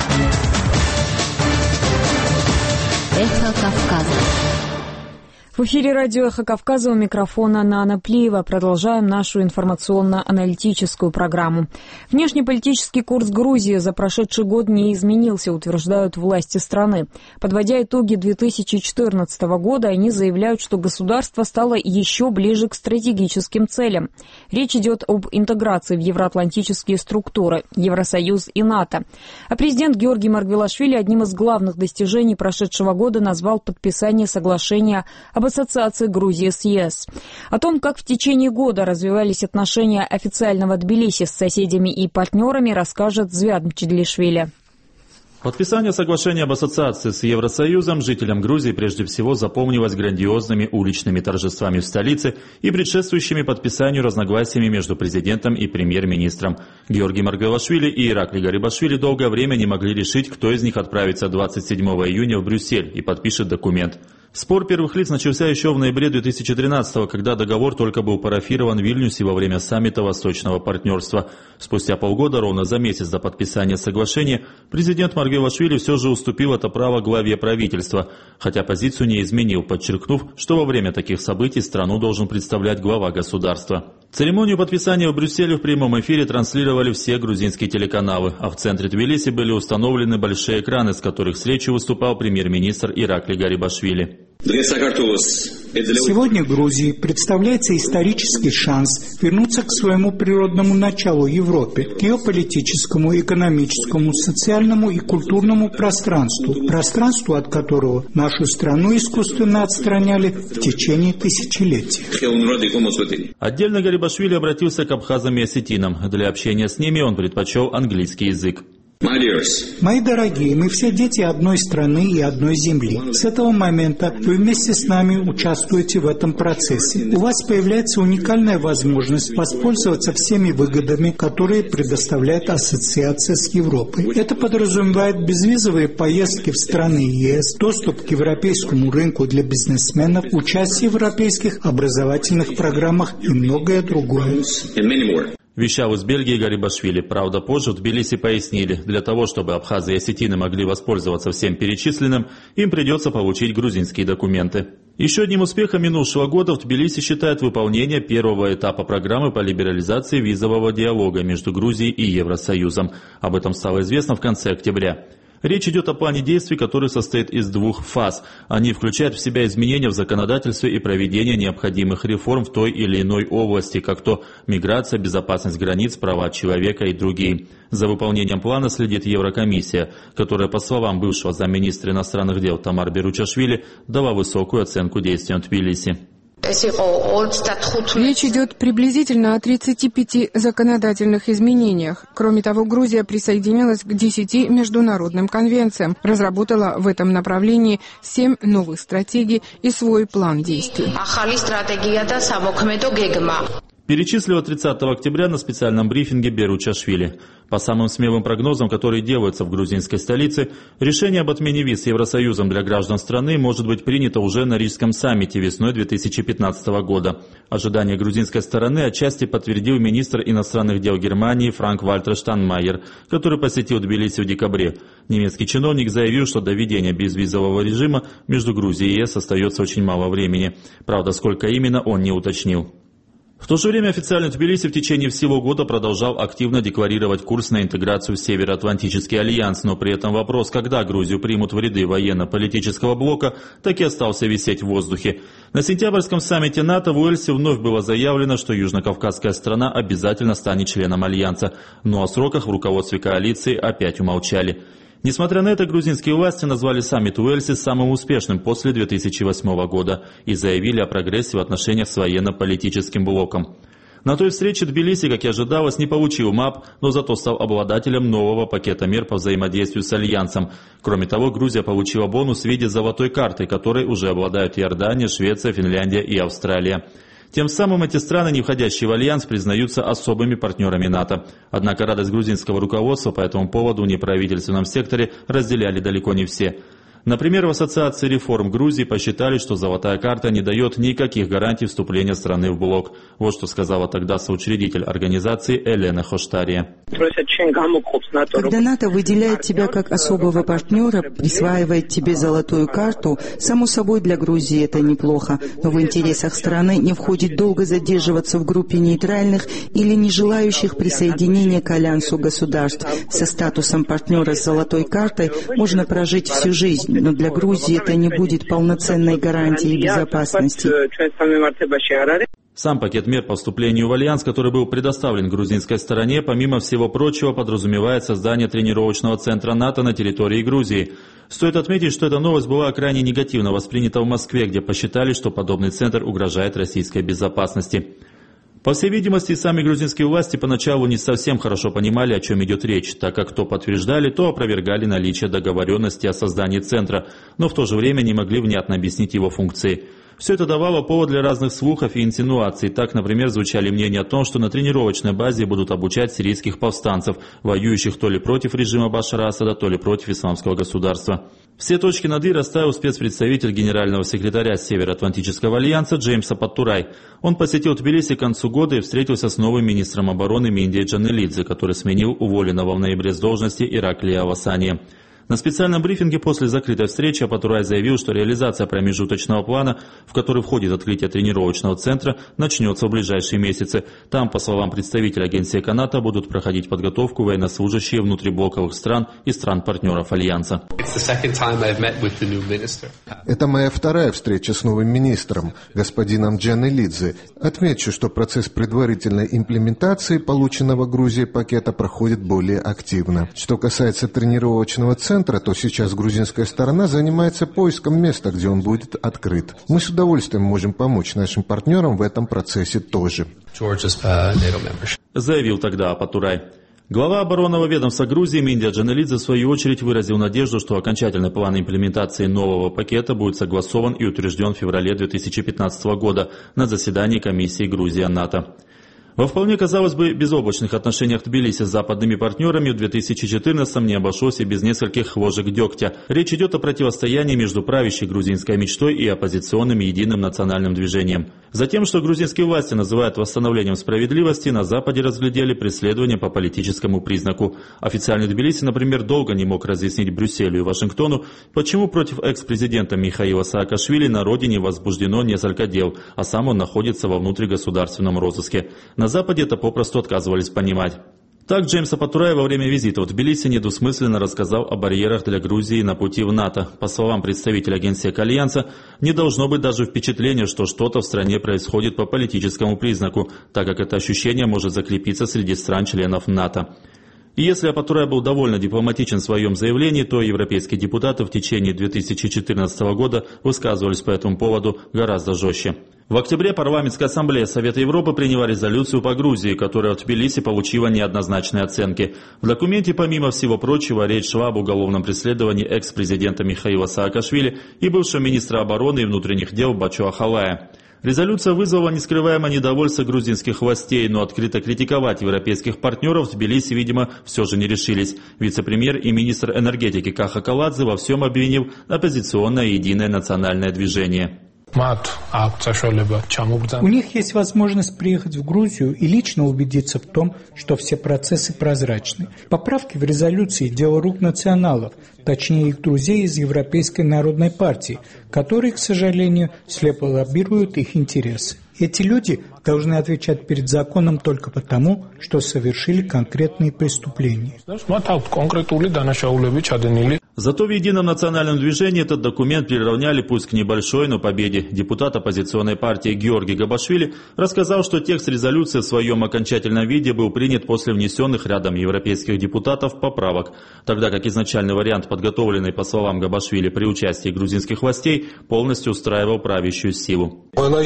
Эхо Кавказа. В эфире радио «Эхо Кавказа», у микрофона Нана Плиева. Продолжаем нашу информационно-аналитическую программу. Внешнеполитический курс Грузии за прошедший год не изменился, утверждают власти страны. Подводя итоги две тысячи четырнадцатого года, они заявляют, что государство стало еще ближе к стратегическим целям. Речь идет об интеграции в евроатлантические структуры, Евросоюз и НАТО. А президент Георгий Маргвелашвили одним из главных достижений прошедшего года назвал подписание соглашения об ассоциации Грузии с ЕС. О том, как в течение года развивались отношения официального Тбилиси с соседями и партнерами, расскажет Звяд Мчедлишвили. Подписание соглашения об ассоциации с Евросоюзом жителям Грузии прежде всего запомнилось грандиозными уличными торжествами в столице и предшествующими подписанию разногласиями между президентом и премьер-министром. Георгий Маргвелашвили и Иракли Гарибашвили долгое время не могли решить, кто из них отправится двадцать седьмого июня в Брюссель и подпишет документ. Спор первых лиц начался еще в ноябре две тысячи тринадцатого, когда договор только был парафирован в Вильнюсе во время саммита Восточного партнерства. Спустя полгода, ровно за месяц до подписания соглашения, президент Маргвелашвили все же уступил это право главе правительства, хотя позицию не изменил, подчеркнув, что во время таких событий страну должен представлять глава государства. Церемонию подписания в Брюсселе в прямом эфире транслировали все грузинские телеканалы, а в центре Тбилиси были установлены большие экраны, с которых с речью выступал премьер-министр Иракли Гарибашвили. Сегодня Грузии представляется исторический шанс вернуться к своему природному началу Европе, к ее политическому, экономическому, социальному и культурному пространству, пространству, от которого нашу страну искусственно отстраняли в течение тысячелетий. Отдельно Гарибашвили обратился к абхазам и осетинам. Для общения с ними он предпочел английский язык. Мои дорогие, мы все дети одной страны и одной земли. С этого момента вы вместе с нами участвуете в этом процессе. У вас появляется уникальная возможность воспользоваться всеми выгодами, которые предоставляет ассоциация с Европой. Это подразумевает безвизовые поездки в страны ЕС, доступ к европейскому рынку для бизнесменов, участие в европейских образовательных программах и многое другое. Вещал из Бельгии Гарибашвили. Правда, позже в Тбилиси пояснили, для того, чтобы абхазы и осетины могли воспользоваться всем перечисленным, им придется получить грузинские документы. Еще одним успехом минувшего года в Тбилиси считают выполнение первого этапа программы по либерализации визового диалога между Грузией и Евросоюзом. Об этом стало известно в конце октября. Речь идет о плане действий, который состоит из двух фаз. Они включают в себя изменения в законодательстве и проведение необходимых реформ в той или иной области, как то миграция, безопасность границ, права человека и другие. За выполнением плана следит Еврокомиссия, которая, по словам бывшего замминистра иностранных дел Тамар Беручашвили, дала высокую оценку действиям Тбилиси. Речь идет приблизительно о тридцати пяти законодательных изменениях. Кроме того, Грузия присоединилась к десяти международным конвенциям, разработала в этом направлении семь новых стратегий и свой план действий. Перечислила тридцатого октября на специальном брифинге Беручашвили. По самым смелым прогнозам, которые делаются в грузинской столице, решение об отмене виз с Евросоюзом для граждан страны может быть принято уже на Рижском саммите весной две тысячи пятнадцатого года. Ожидания грузинской стороны отчасти подтвердил министр иностранных дел Германии Франк-Вальтер Штайнмайер, который посетил Тбилиси в декабре. Немецкий чиновник заявил, что до введения безвизового режима между Грузией и ЕС остается очень мало времени. Правда, сколько именно, он не уточнил. В то же время официально Тбилиси в течение всего года продолжал активно декларировать курс на интеграцию в Североатлантический альянс, но при этом вопрос, когда Грузию примут в ряды военно-политического блока, так и остался висеть в воздухе. На сентябрьском саммите НАТО в Уэльсе вновь было заявлено, что южнокавказская страна обязательно станет членом альянса, но о сроках в руководстве коалиции опять умолчали. Несмотря на это, грузинские власти назвали саммит в Уэльсе самым успешным после две тысячи восьмого года и заявили о прогрессе в отношениях с военно-политическим блоком. На той встрече Тбилиси, как и ожидалось, не получил МАП, но зато стал обладателем нового пакета мер по взаимодействию с Альянсом. Кроме того, Грузия получила бонус в виде золотой карты, которой уже обладают Иордания, Швеция, Финляндия и Австралия. Тем самым эти страны, не входящие в Альянс, признаются особыми партнерами НАТО. Однако радость грузинского руководства по этому поводу в неправительственном секторе разделяли далеко не все. Например, в Ассоциации реформ Грузии посчитали, что золотая карта не дает никаких гарантий вступления страны в блок. Вот что сказала тогда соучредитель организации Елена Хоштария. Когда НАТО выделяет тебя как особого партнера, присваивает тебе золотую карту, само собой для Грузии это неплохо, но в интересах страны не входит долго задерживаться в группе нейтральных или не желающих присоединения к альянсу государств. Со статусом партнера с золотой картой можно прожить всю жизнь, но для Грузии это не будет полноценной гарантией безопасности. Сам пакет мер по вступлению в Альянс, который был предоставлен грузинской стороне, помимо всего прочего, подразумевает создание тренировочного центра НАТО на территории Грузии. Стоит отметить, что эта новость была крайне негативно воспринята в Москве, где посчитали, что подобный центр угрожает российской безопасности. По всей видимости, сами грузинские власти поначалу не совсем хорошо понимали, о чем идет речь, так как то подтверждали, то опровергали наличие договоренности о создании центра, но в то же время не могли внятно объяснить его функции. Все это давало повод для разных слухов и инсинуаций. Так, например, звучали мнения о том, что на тренировочной базе будут обучать сирийских повстанцев, воюющих то ли против режима Башара Асада, то ли против исламского государства. Все точки над «и» расставил спецпредставитель генерального секретаря Североатлантического альянса Джеймса Паттурай. Он посетил Тбилиси к концу года и встретился с новым министром обороны Минди Джанелидзе, который сменил уволенного в ноябре с должности Ираклия Авасания. На специальном брифинге после закрытой встречи Паттурай заявил, что реализация промежуточного плана, в который входит открытие тренировочного центра, начнется в ближайшие месяцы. Там, по словам представителя генсека НАТО, будут проходить подготовку военнослужащие внутриблоковых стран и стран-партнеров Альянса. Это моя вторая встреча с новым министром, господином Джанелидзе. Отмечу, что процесс предварительной имплементации полученного Грузией пакета проходит более активно. Что касается тренировочного центра, то сейчас грузинская сторона занимается поиском места, где он будет открыт. Мы с удовольствием можем помочь нашим партнерам в этом процессе тоже. Заявил тогда Паттурай. Глава оборонного ведомства Грузии Минди Джанелидзе в свою очередь выразил надежду, что окончательный план имплементации нового пакета будет согласован и утвержден в феврале две тысячи пятнадцатого года на заседании комиссии Грузия-НАТО. Во вполне, казалось бы, безоблачных отношениях Тбилиси с западными партнерами в две тысячи четырнадцатом не обошлось и без нескольких ложек дегтя. Речь идет о противостоянии между правящей грузинской мечтой и оппозиционным единым национальным движением. Затем, что грузинские власти называют восстановлением справедливости, на Западе разглядели преследование по политическому признаку. Официальный Тбилиси, например, долго не мог разъяснить Брюсселю и Вашингтону, почему против экс-президента Михаила Саакашвили на родине возбуждено несколько дел, а сам он находится во внутригосударственном розыске. На Западе это попросту отказывались понимать. Так Джеймс Паттурай во время визита в Тбилиси недвусмысленно рассказал о барьерах для Грузии на пути в НАТО. По словам представителя генсека Альянса, не должно быть даже впечатления, что что-то в стране происходит по политическому признаку, так как это ощущение может закрепиться среди стран-членов НАТО. И если Паттурай был довольно дипломатичен в своем заявлении, то европейские депутаты в течение две тысячи четырнадцатого года высказывались по этому поводу гораздо жестче. В октябре парламентская ассамблея Совета Европы приняла резолюцию по Грузии, которая в Тбилиси получила неоднозначные оценки. В документе, помимо всего прочего, речь шла об уголовном преследовании экс-президента Михаила Саакашвили и бывшего министра обороны и внутренних дел Бачо Ахалая. Резолюция вызвала нескрываемое недовольство грузинских властей, но открыто критиковать европейских партнеров в Тбилиси, видимо, все же не решились. Вице-премьер и министр энергетики Каха Каладзе во всем обвинил оппозиционное единое национальное движение. У них есть возможность приехать в Грузию и лично убедиться в том, что все процессы прозрачны. Поправки в резолюции – дело рук националов, точнее их друзей из Европейской народной партии, которые, к сожалению, слепо лоббируют их интересы. Эти люди должны отвечать перед законом только потому, что совершили конкретные преступления. Зато в едином национальном движении этот документ приравняли пусть к небольшой, но победе. Депутат оппозиционной партии Георгий Габашвили рассказал, что текст резолюции в своем окончательном виде был принят после внесенных рядом европейских депутатов поправок, тогда как изначальный вариант, подготовленный, по словам Габашвили, при участии грузинских властей, полностью устраивал правящую силу.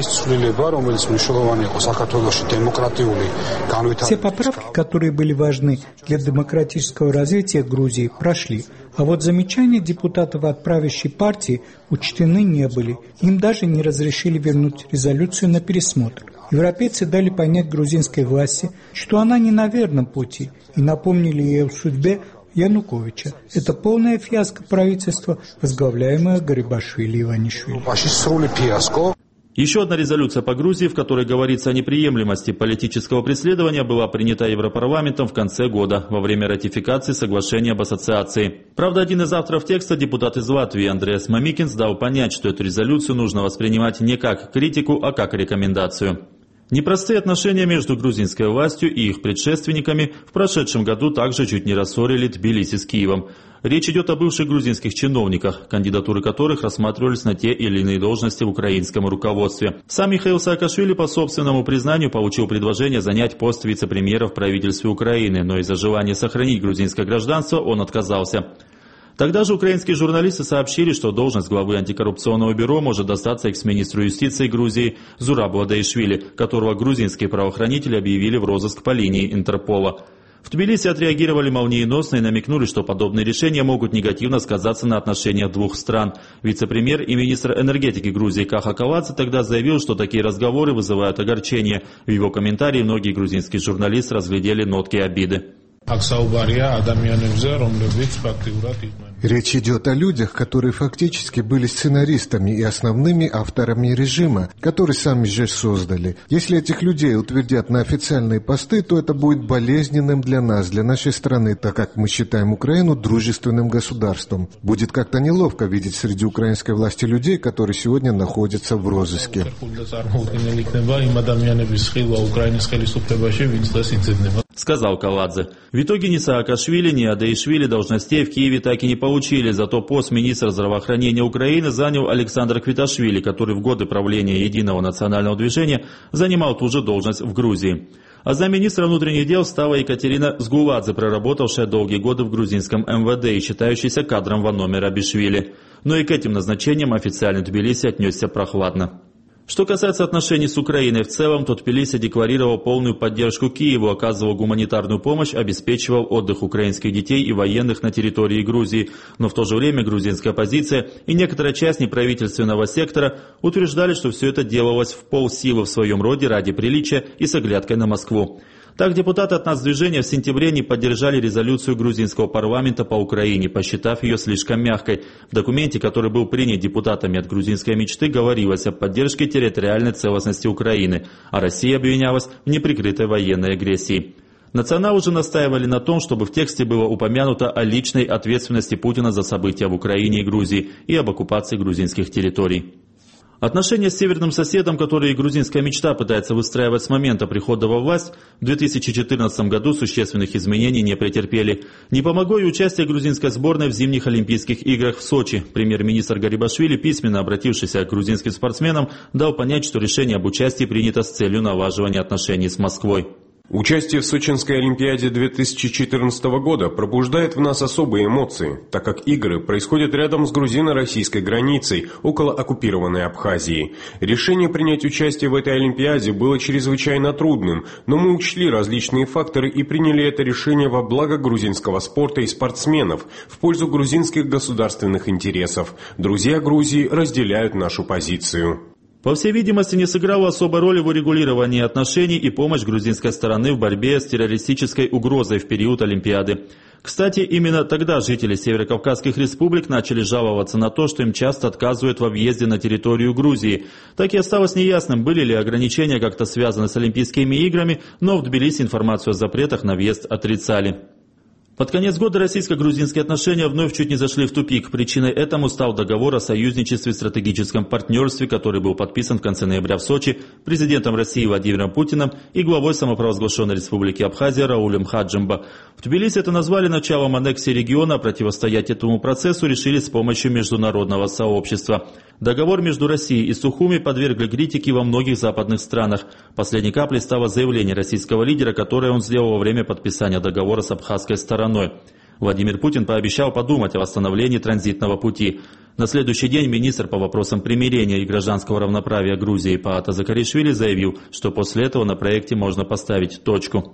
Все поправки, которые были важны для демократического развития Грузии, прошли. А вот замечания депутатов от правящей партии учтены не были. Им даже не разрешили вернуть резолюцию на пересмотр. Европейцы дали понять грузинской власти, что она не на верном пути, и напомнили ей о судьбе Януковича. Это полная фиаско правительства, возглавляемое Гарибашвили и Иванишвили. Еще одна резолюция по Грузии, в которой говорится о неприемлемости политического преследования, была принята Европарламентом в конце года во время ратификации соглашения об ассоциации. Правда, один из авторов текста, депутат из Латвии Андреас Мамикинс, дал понять, что эту резолюцию нужно воспринимать не как критику, а как рекомендацию. Непростые отношения между грузинской властью и их предшественниками в прошедшем году также чуть не рассорили Тбилиси с Киевом. Речь идет о бывших грузинских чиновниках, кандидатуры которых рассматривались на те или иные должности в украинском руководстве. Сам Михаил Саакашвили по собственному признанию получил предложение занять пост вице-премьера в правительстве Украины, но из-за желания сохранить грузинское гражданство он отказался. Тогда же украинские журналисты сообщили, что должность главы антикоррупционного бюро может достаться экс-министру юстиции Грузии Зурабу Адаишвили, которого грузинские правоохранители объявили в розыск по линии Интерпола. В Тбилиси отреагировали молниеносно и намекнули, что подобные решения могут негативно сказаться на отношениях двух стран. Вице-премьер и министр энергетики Грузии Каха Каладзе тогда заявил, что такие разговоры вызывают огорчение. В его комментарии многие грузинские журналисты разглядели нотки обиды. Речь идет о людях, которые фактически были сценаристами и основными авторами режима, который сами же создали. Если этих людей утвердят на официальные посты, то это будет болезненным для нас, для нашей страны, так как мы считаем Украину дружественным государством. Будет как-то неловко видеть среди украинской власти людей, которые сегодня находятся в розыске. Сказал Каладзе. В итоге ни Саакашвили, ни Адаишвили должностей в Киеве так и не получили, зато пост министра здравоохранения Украины занял Александр Квиташвили, который в годы правления Единого национального движения занимал ту же должность в Грузии. А замминистра внутренних дел стала Екатерина Сгуладзе, проработавшая долгие годы в грузинском эм вэ дэ и считающаяся кадром Ваномера Бишвили. Но и к этим назначениям официальный Тбилиси отнесся прохладно. Что касается отношений с Украиной в целом, то Тбилиси декларировал полную поддержку Киеву, оказывал гуманитарную помощь, обеспечивал отдых украинских детей и военных на территории Грузии. Но в то же время грузинская оппозиция и некоторая часть неправительственного сектора утверждали, что все это делалось в полсилы в своем роде ради приличия и с оглядкой на Москву. Так, депутаты от нацдвижения в сентябре не поддержали резолюцию грузинского парламента по Украине, посчитав ее слишком мягкой. В документе, который был принят депутатами от грузинской мечты, говорилось о поддержке территориальной целостности Украины, а Россия обвинялась в неприкрытой военной агрессии. Националы же настаивали на том, чтобы в тексте было упомянуто о личной ответственности Путина за события в Украине и Грузии и об оккупации грузинских территорий. Отношения с северным соседом, которые грузинская мечта пытается выстраивать с момента прихода во власть, в две тысячи четырнадцатом году существенных изменений не претерпели. Не помогло и участие грузинской сборной в зимних Олимпийских играх в Сочи. Премьер-министр Гарибашвили, письменно обратившийся к грузинским спортсменам, дал понять, что решение об участии принято с целью налаживания отношений с Москвой. Участие в Сочинской Олимпиаде две тысячи четырнадцатого года пробуждает в нас особые эмоции, так как игры происходят рядом с грузино-российской границей, около оккупированной Абхазии. Решение принять участие в этой Олимпиаде было чрезвычайно трудным, но мы учли различные факторы и приняли это решение во благо грузинского спорта и спортсменов, в пользу грузинских государственных интересов. Друзья Грузии разделяют нашу позицию. По всей видимости, не сыграла особой роли в урегулировании отношений и помощь грузинской стороны в борьбе с террористической угрозой в период Олимпиады. Кстати, именно тогда жители северокавказских республик начали жаловаться на то, что им часто отказывают во въезде на территорию Грузии. Так и осталось неясным, были ли ограничения как-то связаны с Олимпийскими играми, но в Тбилиси информацию о запретах на въезд отрицали. Под конец года российско-грузинские отношения вновь чуть не зашли в тупик. Причиной этому стал договор о союзничестве и стратегическом партнерстве, который был подписан в конце ноября в Сочи президентом России Владимиром Путиным и главой самопровозглашенной республики Абхазия Раулем Хаджимба. В Тбилиси это назвали началом аннексии региона, а противостоять этому процессу решили с помощью международного сообщества. Договор между Россией и Сухуми подвергли критике во многих западных странах. Последней каплей стало заявление российского лидера, которое он сделал во время подписания договора с абхазской стороной. Владимир Путин пообещал подумать о восстановлении транзитного пути. На следующий день министр по вопросам примирения и гражданского равноправия Грузии Паата Закаришвили заявил, что после этого на проекте можно поставить точку.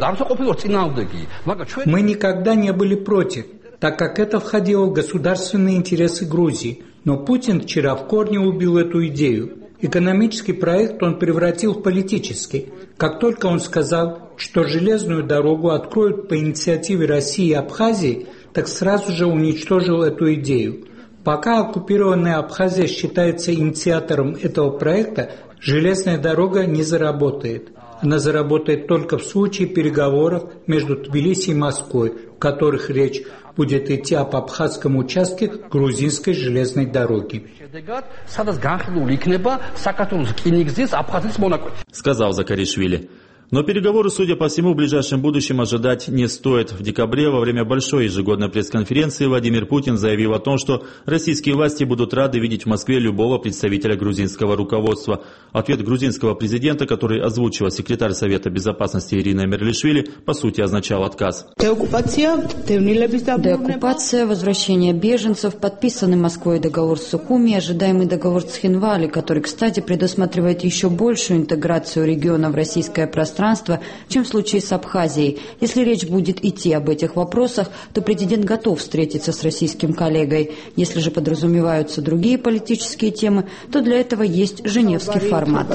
Мы никогда не были против, так как это входило в государственные интересы Грузии. Но Путин вчера в корне убил эту идею. Экономический проект он превратил в политический. Как только он сказал, что железную дорогу откроют по инициативе России и Абхазии, так сразу же уничтожил эту идею. Пока оккупированная Абхазия считается инициатором этого проекта, железная дорога не заработает. Она заработает только в случае переговоров между Тбилиси и Москвой, в которых речь будет идти об абхазском участке грузинской железной дороги. Сказал Закаришвили. Но переговоры, судя по всему, в ближайшем будущем ожидать не стоит. В декабре во время большой ежегодной пресс-конференции Владимир Путин заявил о том, что российские власти будут рады видеть в Москве любого представителя грузинского руководства. Ответ грузинского президента, который озвучила секретарь Совета Безопасности Ирина Мерлишвили, по сути означал отказ. Деоккупация, возвращение беженцев, подписанный Москвой договор с Сухуми, ожидаемый договор с Цхинвали, который, кстати, предусматривает еще большую интеграцию региона в российское пространство, пространства, чем в случае с Абхазией. Если речь будет идти об этих вопросах, то президент готов встретиться с российским коллегой. Если же подразумеваются другие политические темы, то для этого есть женевский формат.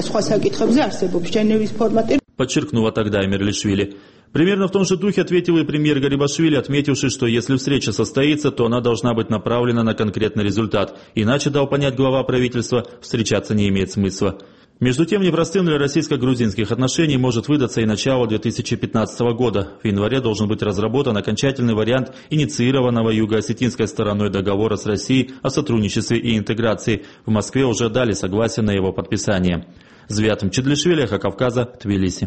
Подчеркнула тогда Мерлишвили. Примерно в том же духе ответил и премьер Гарибашвили, отметивший, что если встреча состоится, то она должна быть направлена на конкретный результат. Иначе, дал понять глава правительства, встречаться не имеет смысла. Между тем, непростым для российско-грузинских отношений может выдаться и начало две тысячи пятнадцатого года. В январе должен быть разработан окончательный вариант инициированного юго-осетинской стороной договора с Россией о сотрудничестве и интеграции. В Москве уже дали согласие на его подписание. Звят Мчедлишвили, Эхо Кавказа, Тбилиси.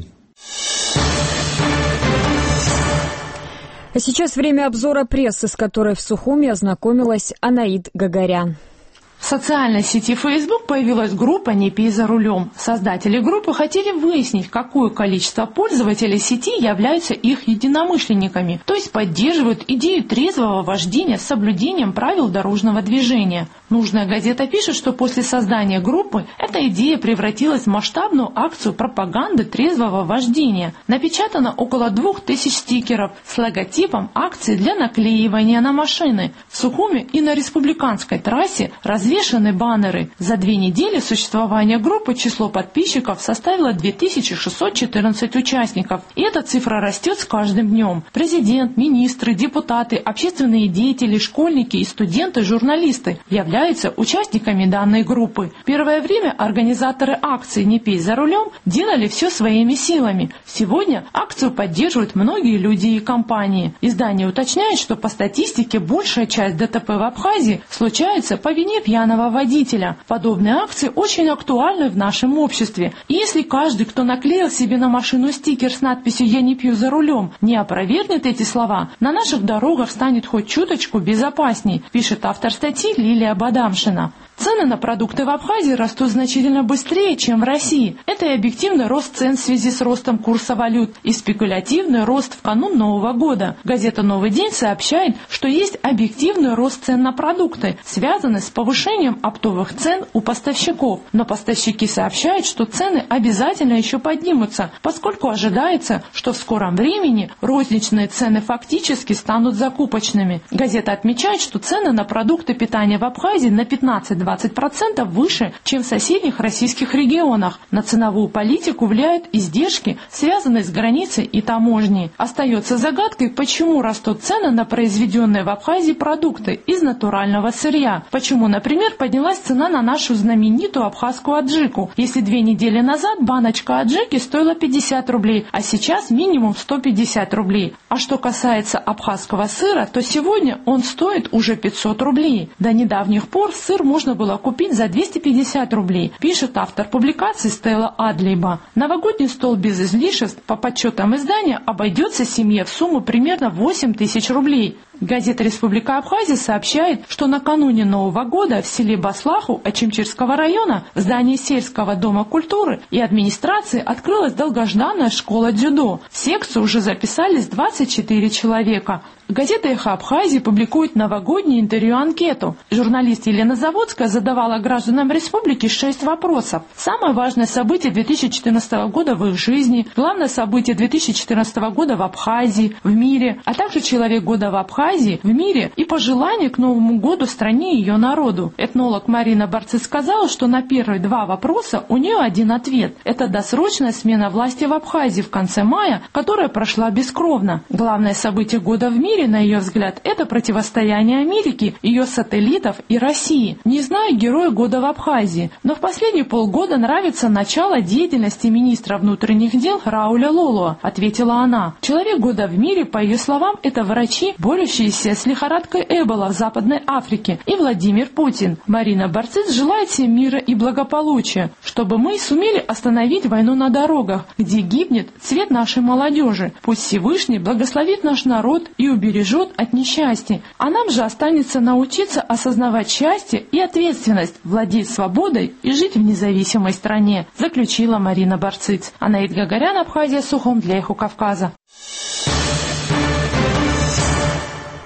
А сейчас время обзора прессы, с которой в Сухуми ознакомилась Анаид Гагарян. В социальной сети Facebook появилась группа «Не пей за рулем». Создатели группы хотели выяснить, какое количество пользователей сети являются их единомышленниками, то есть поддерживают идею трезвого вождения с соблюдением правил дорожного движения. Нужная газета пишет, что после создания группы эта идея превратилась в масштабную акцию пропаганды трезвого вождения. Напечатано около двух тысяч стикеров с логотипом акции для наклеивания на машины. В Сухуми и на республиканской трассе развешаны баннеры. За две недели существования группы число подписчиков составило две тысячи шестьсот четырнадцать участников. И эта цифра растет с каждым днем. Президент, министры, депутаты, общественные деятели, школьники и студенты, журналисты являются участниками данной группы. Первое время организаторы акции «Не пей за рулем» делали все своими силами. Сегодня акцию поддерживают многие люди и компании. Издание уточняет, что по статистике большая часть ДТП в Абхазии случается по вине пьяного водителя. Подобные акции очень актуальны в нашем обществе. И если каждый, кто наклеил себе на машину стикер с надписью «Я не пью за рулем», не опровергнет эти слова, на наших дорогах станет хоть чуточку безопасней, пишет автор статьи Лилия Бадамшина. Цены на продукты в Абхазии растут значительно быстрее, чем в России. Это и объективный рост цен в связи с ростом курса валют, и спекулятивный рост в канун Нового года. Газета «Новый день» сообщает, что есть объективный рост цен на продукты, связанный с повышением оптовых цен у поставщиков. Но поставщики сообщают, что цены обязательно еще поднимутся, поскольку ожидается, что в скором времени розничные цены фактически станут закупочными. Газета отмечает, что цены на продукты питания в Абхазии на пятнадцать-двадцать процентов выше, чем в соседних российских регионах. На ценовую политику влияют издержки, связанные с границей и таможней. Остается загадкой, почему растут цены на произведенные в Абхазии продукты из натурального сырья. Почему, например, поднялась цена на нашу знаменитую абхазскую аджику, если две недели назад баночка аджики стоила пятьдесят рублей, а сейчас минимум сто пятьдесят рублей. А что касается абхазского сыра, то сегодня он стоит уже пятьсот рублей. До недавних пор сыр можно было купить за двести пятьдесят рублей, пишет автор публикации Стелла Адлейба. Новогодний стол без излишеств, по подсчетам издания, обойдется семье в сумму примерно восемь тысяч рублей. Газета «Республика Абхазия» сообщает, что накануне Нового года в селе Баслаху Ачимчирского района в здании сельского дома культуры и администрации открылась долгожданная школа дзюдо. В секцию уже записались двадцать четыре человека. Газета «Эхо Абхазии» публикует новогоднюю интервью-анкету. Журналист Елена Заводская задавала гражданам республики шесть вопросов. Самое важное событие две тысячи четырнадцатого года в их жизни, главное событие две тысячи четырнадцатого года в Абхазии, в мире, а также человек года в Абхазии, в мире и пожелания к Новому году стране и ее народу. Этнолог Марина Барцыц сказала, что на первые два вопроса у нее один ответ. Это досрочная смена власти в Абхазии в конце мая, которая прошла бескровно. Главное событие года в мире, на ее взгляд, это противостояние Америки, ее сателлитов и России. Не знаю героя года в Абхазии, но в последние полгода нравится начало деятельности министра внутренних дел Рауля Лолуа, ответила она. Человек года в мире, по ее словам, это врачи, борющиеся с лихорадкой Эбола в Западной Африке, и Владимир Путин. Марина Барцыц желает всем мира и благополучия, чтобы мы сумели остановить войну на дорогах, где гибнет цвет нашей молодежи. Пусть Всевышний благословит наш народ и убережет от несчастья. А нам же останется научиться осознавать счастье и ответственность, владеть свободой и жить в независимой стране, заключила Марина Барцыц. Анаид Гагарян, Абхазия, Сухум для Эхо Кавказа.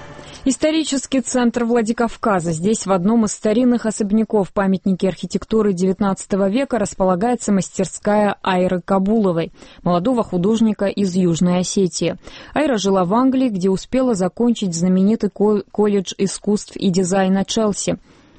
Исторический центр Владикавказа. Здесь в одном из старинных особняков памятники архитектуры девятнадцатого века располагается мастерская Айры Кабуловой, молодого художника из Южной Осетии. Айра жила в Англии, где успела закончить знаменитый колледж искусств и дизайна Челси.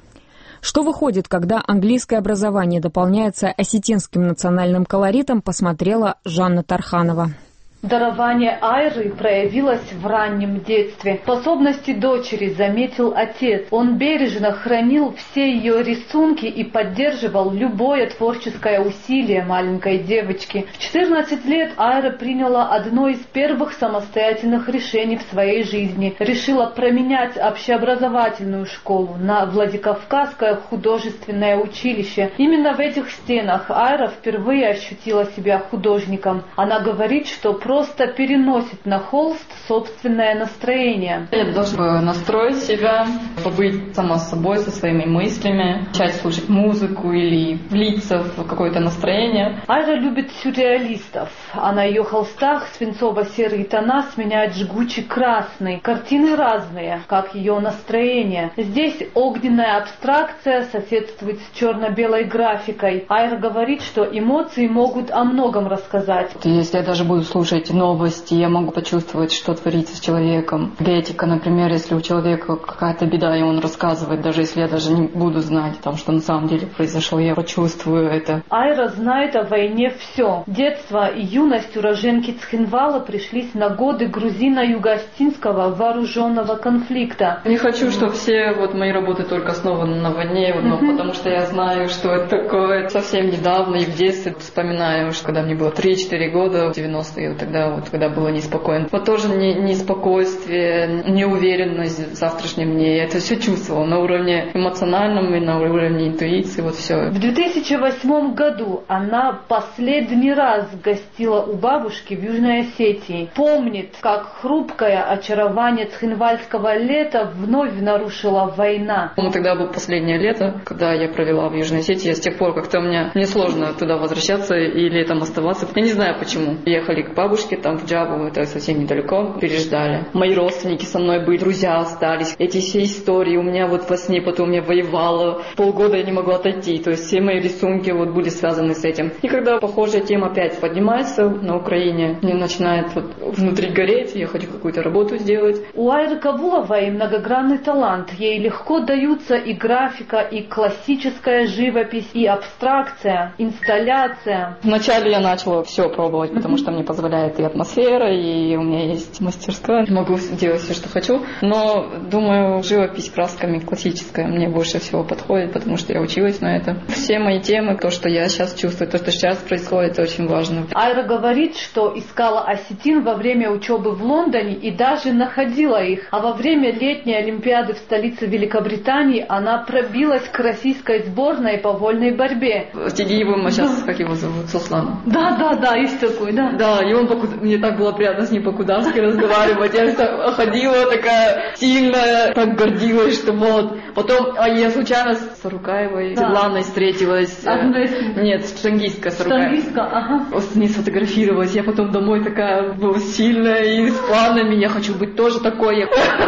Что выходит, когда английское образование дополняется осетинским национальным колоритом, посмотрела Жанна Тарханова. Дарование Айры проявилось в раннем детстве. Способности дочери заметил отец. Он бережно хранил все ее рисунки и поддерживал любое творческое усилие маленькой девочки. В четырнадцать лет Айра приняла одно из первых самостоятельных решений в своей жизни. Решила променять общеобразовательную школу на Владикавказское художественное училище. Именно в этих стенах Айра впервые ощутила себя художником. Она говорит, что просто переносит на холст собственное настроение. Я должна настроить себя, побыть сама собой, со своими мыслями, начать слушать музыку или влиться в какое-то настроение. Айра любит сюрреалистов, а на ее холстах свинцово-серые тона сменяют жгучий красный. Картины разные, как ее настроение. Здесь огненная абстракция соседствует с черно-белой графикой. Айра говорит, что эмоции могут о многом рассказать. Если я даже буду слушать новости, я могу почувствовать, что творится с человеком. Этика, например, если у человека какая-то беда, и он рассказывает, даже если я даже не буду знать, там, что на самом деле произошло, я почувствую это. Айра знает о войне все. Детство и юность уроженки Цхинвала пришлись на годы грузино-юго-осетинского вооруженного конфликта. Не хочу, чтобы все вот мои работы только основаны на войне, но mm-hmm. потому что я знаю, что это такое. Совсем недавно и в детстве вспоминаю, что когда мне было три-четыре года, в девяностые, тогда вот, когда было неспокойно. Вот тоже не, неспокойствие, неуверенность в завтрашнем дне. Я это все чувствовала на уровне эмоциональном и на уровне интуиции, вот все. В две тысячи восьмом году она последний раз гостила у бабушки в Южной Осетии. Помнит, как хрупкое очарование цхинвальского лета вновь нарушила война. Ну, тогда было последнее лето, когда я провела в Южной Осетии. Я с тех пор как-то мне не сложно туда возвращаться и летом оставаться. Я не знаю почему. Ехали к бабушке, там в Джабу, это совсем недалеко, переждали. Мои родственники со мной были, друзья остались. Эти все истории у меня вот во сне, потом я воевала. Полгода я не могла отойти, то есть все мои рисунки вот были связаны с этим. И когда похожая тема опять поднимается на Украине, мне начинает вот внутри гореть, я хочу какую-то работу сделать. У Айры Кабуловой многогранный талант. Ей легко даются и графика, и классическая живопись, и абстракция, инсталляция. Вначале я начала все пробовать, потому что мне позволяет и атмосфера, и у меня есть мастерская. Могу делать все, что хочу. Но, думаю, живопись красками классическая мне больше всего подходит, потому что я училась на это. Все мои темы, то, что я сейчас чувствую, то, что сейчас происходит, это очень важно. Айра говорит, что искала осетин во время учебы в Лондоне и даже находила их. А во время летней Олимпиады в столице Великобритании она пробилась к российской сборной по вольной борьбе. Тигиевым, а сейчас, как его зовут, Сослан. Да, да, да, есть такой, да. Да, и он, мне так было приятно с ним по-кудамски разговаривать. Я ходила такая сильная, так гордилась, что вот. Потом, а я случайно с Сарукаевой, да. Светланой встретилась. Одна из... Нет, Шангистка Сарукаева. Шангистка, ага. С ней сфотографировалась. Я потом домой такая была сильная и с планами. Я хочу быть тоже такой.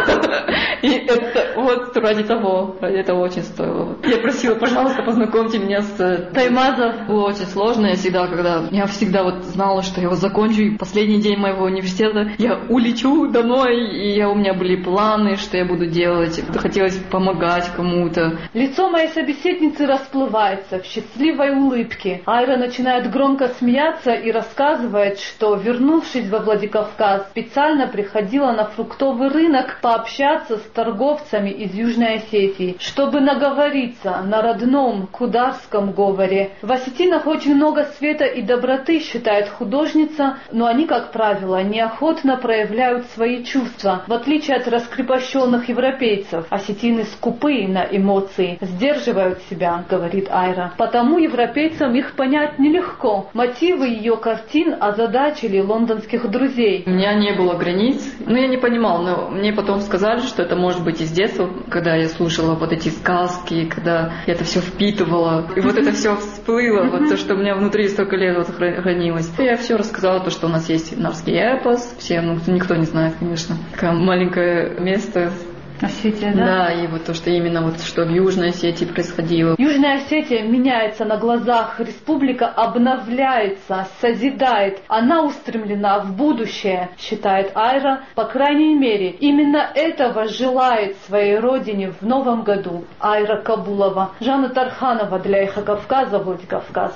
И это вот ради того, ради этого очень стоило. Я просила, пожалуйста, познакомьте меня с Таймазов. Было очень сложно. Я всегда, когда я всегда вот знала, что я вот закончу, и последний день моего университета я улечу домой, и я, у меня были планы, что я буду делать. Хотелось помогать кому-то. Лицо моей собеседницы расплывается в счастливой улыбке. Айра начинает громко смеяться и рассказывает, что, вернувшись во Владикавказ, специально приходила на фруктовый рынок пообщаться с торговцами из Южной Осетии, чтобы наговориться на родном кударском говоре. В осетинах очень много света и доброты, считает художница, но они, как правило, неохотно проявляют свои чувства. В отличие от раскрепощенных европейцев, осетины скупы на эмоции, сдерживают себя, говорит Айра. Потому европейцам их понять нелегко. Мотивы ее картин озадачили лондонских друзей. У меня не было границ, но я не понимала, но мне потом сказали, что это может быть из детства, когда я слушала вот эти сказки, когда я это все впитывала, и вот это все всплыло, вот то, что у меня внутри столько лет вот хранилось. Я все рассказала, то, что у нас есть нарский эпос, все, ну, никто не знает, конечно. Такое маленькое место Осетия, да? Да, и вот то, что именно вот что в Южной Осетии происходило. Южная Осетия меняется на глазах, республика обновляется, созидает. Она устремлена в будущее, считает Айра. По крайней мере, именно этого желает своей родине в новом году Айра Кабулова. Жанна Тарханова для Эхо Кавказа, Владикавказ.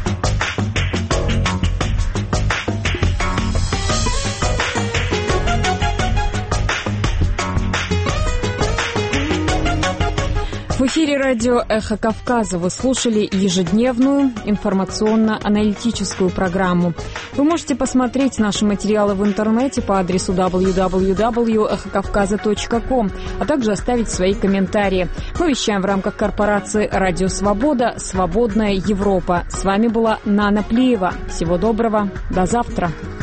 В эфире радио «Эхо Кавказа» вы слушали ежедневную информационно-аналитическую программу. Вы можете посмотреть наши материалы в интернете по адресу дабл ю дабл ю дабл ю точка эхо кавказа точка ком, а также оставить свои комментарии. Мы вещаем в рамках корпорации «Радио Свобода. Свободная Европа». С вами была Нана Плиева. Всего доброго. До завтра.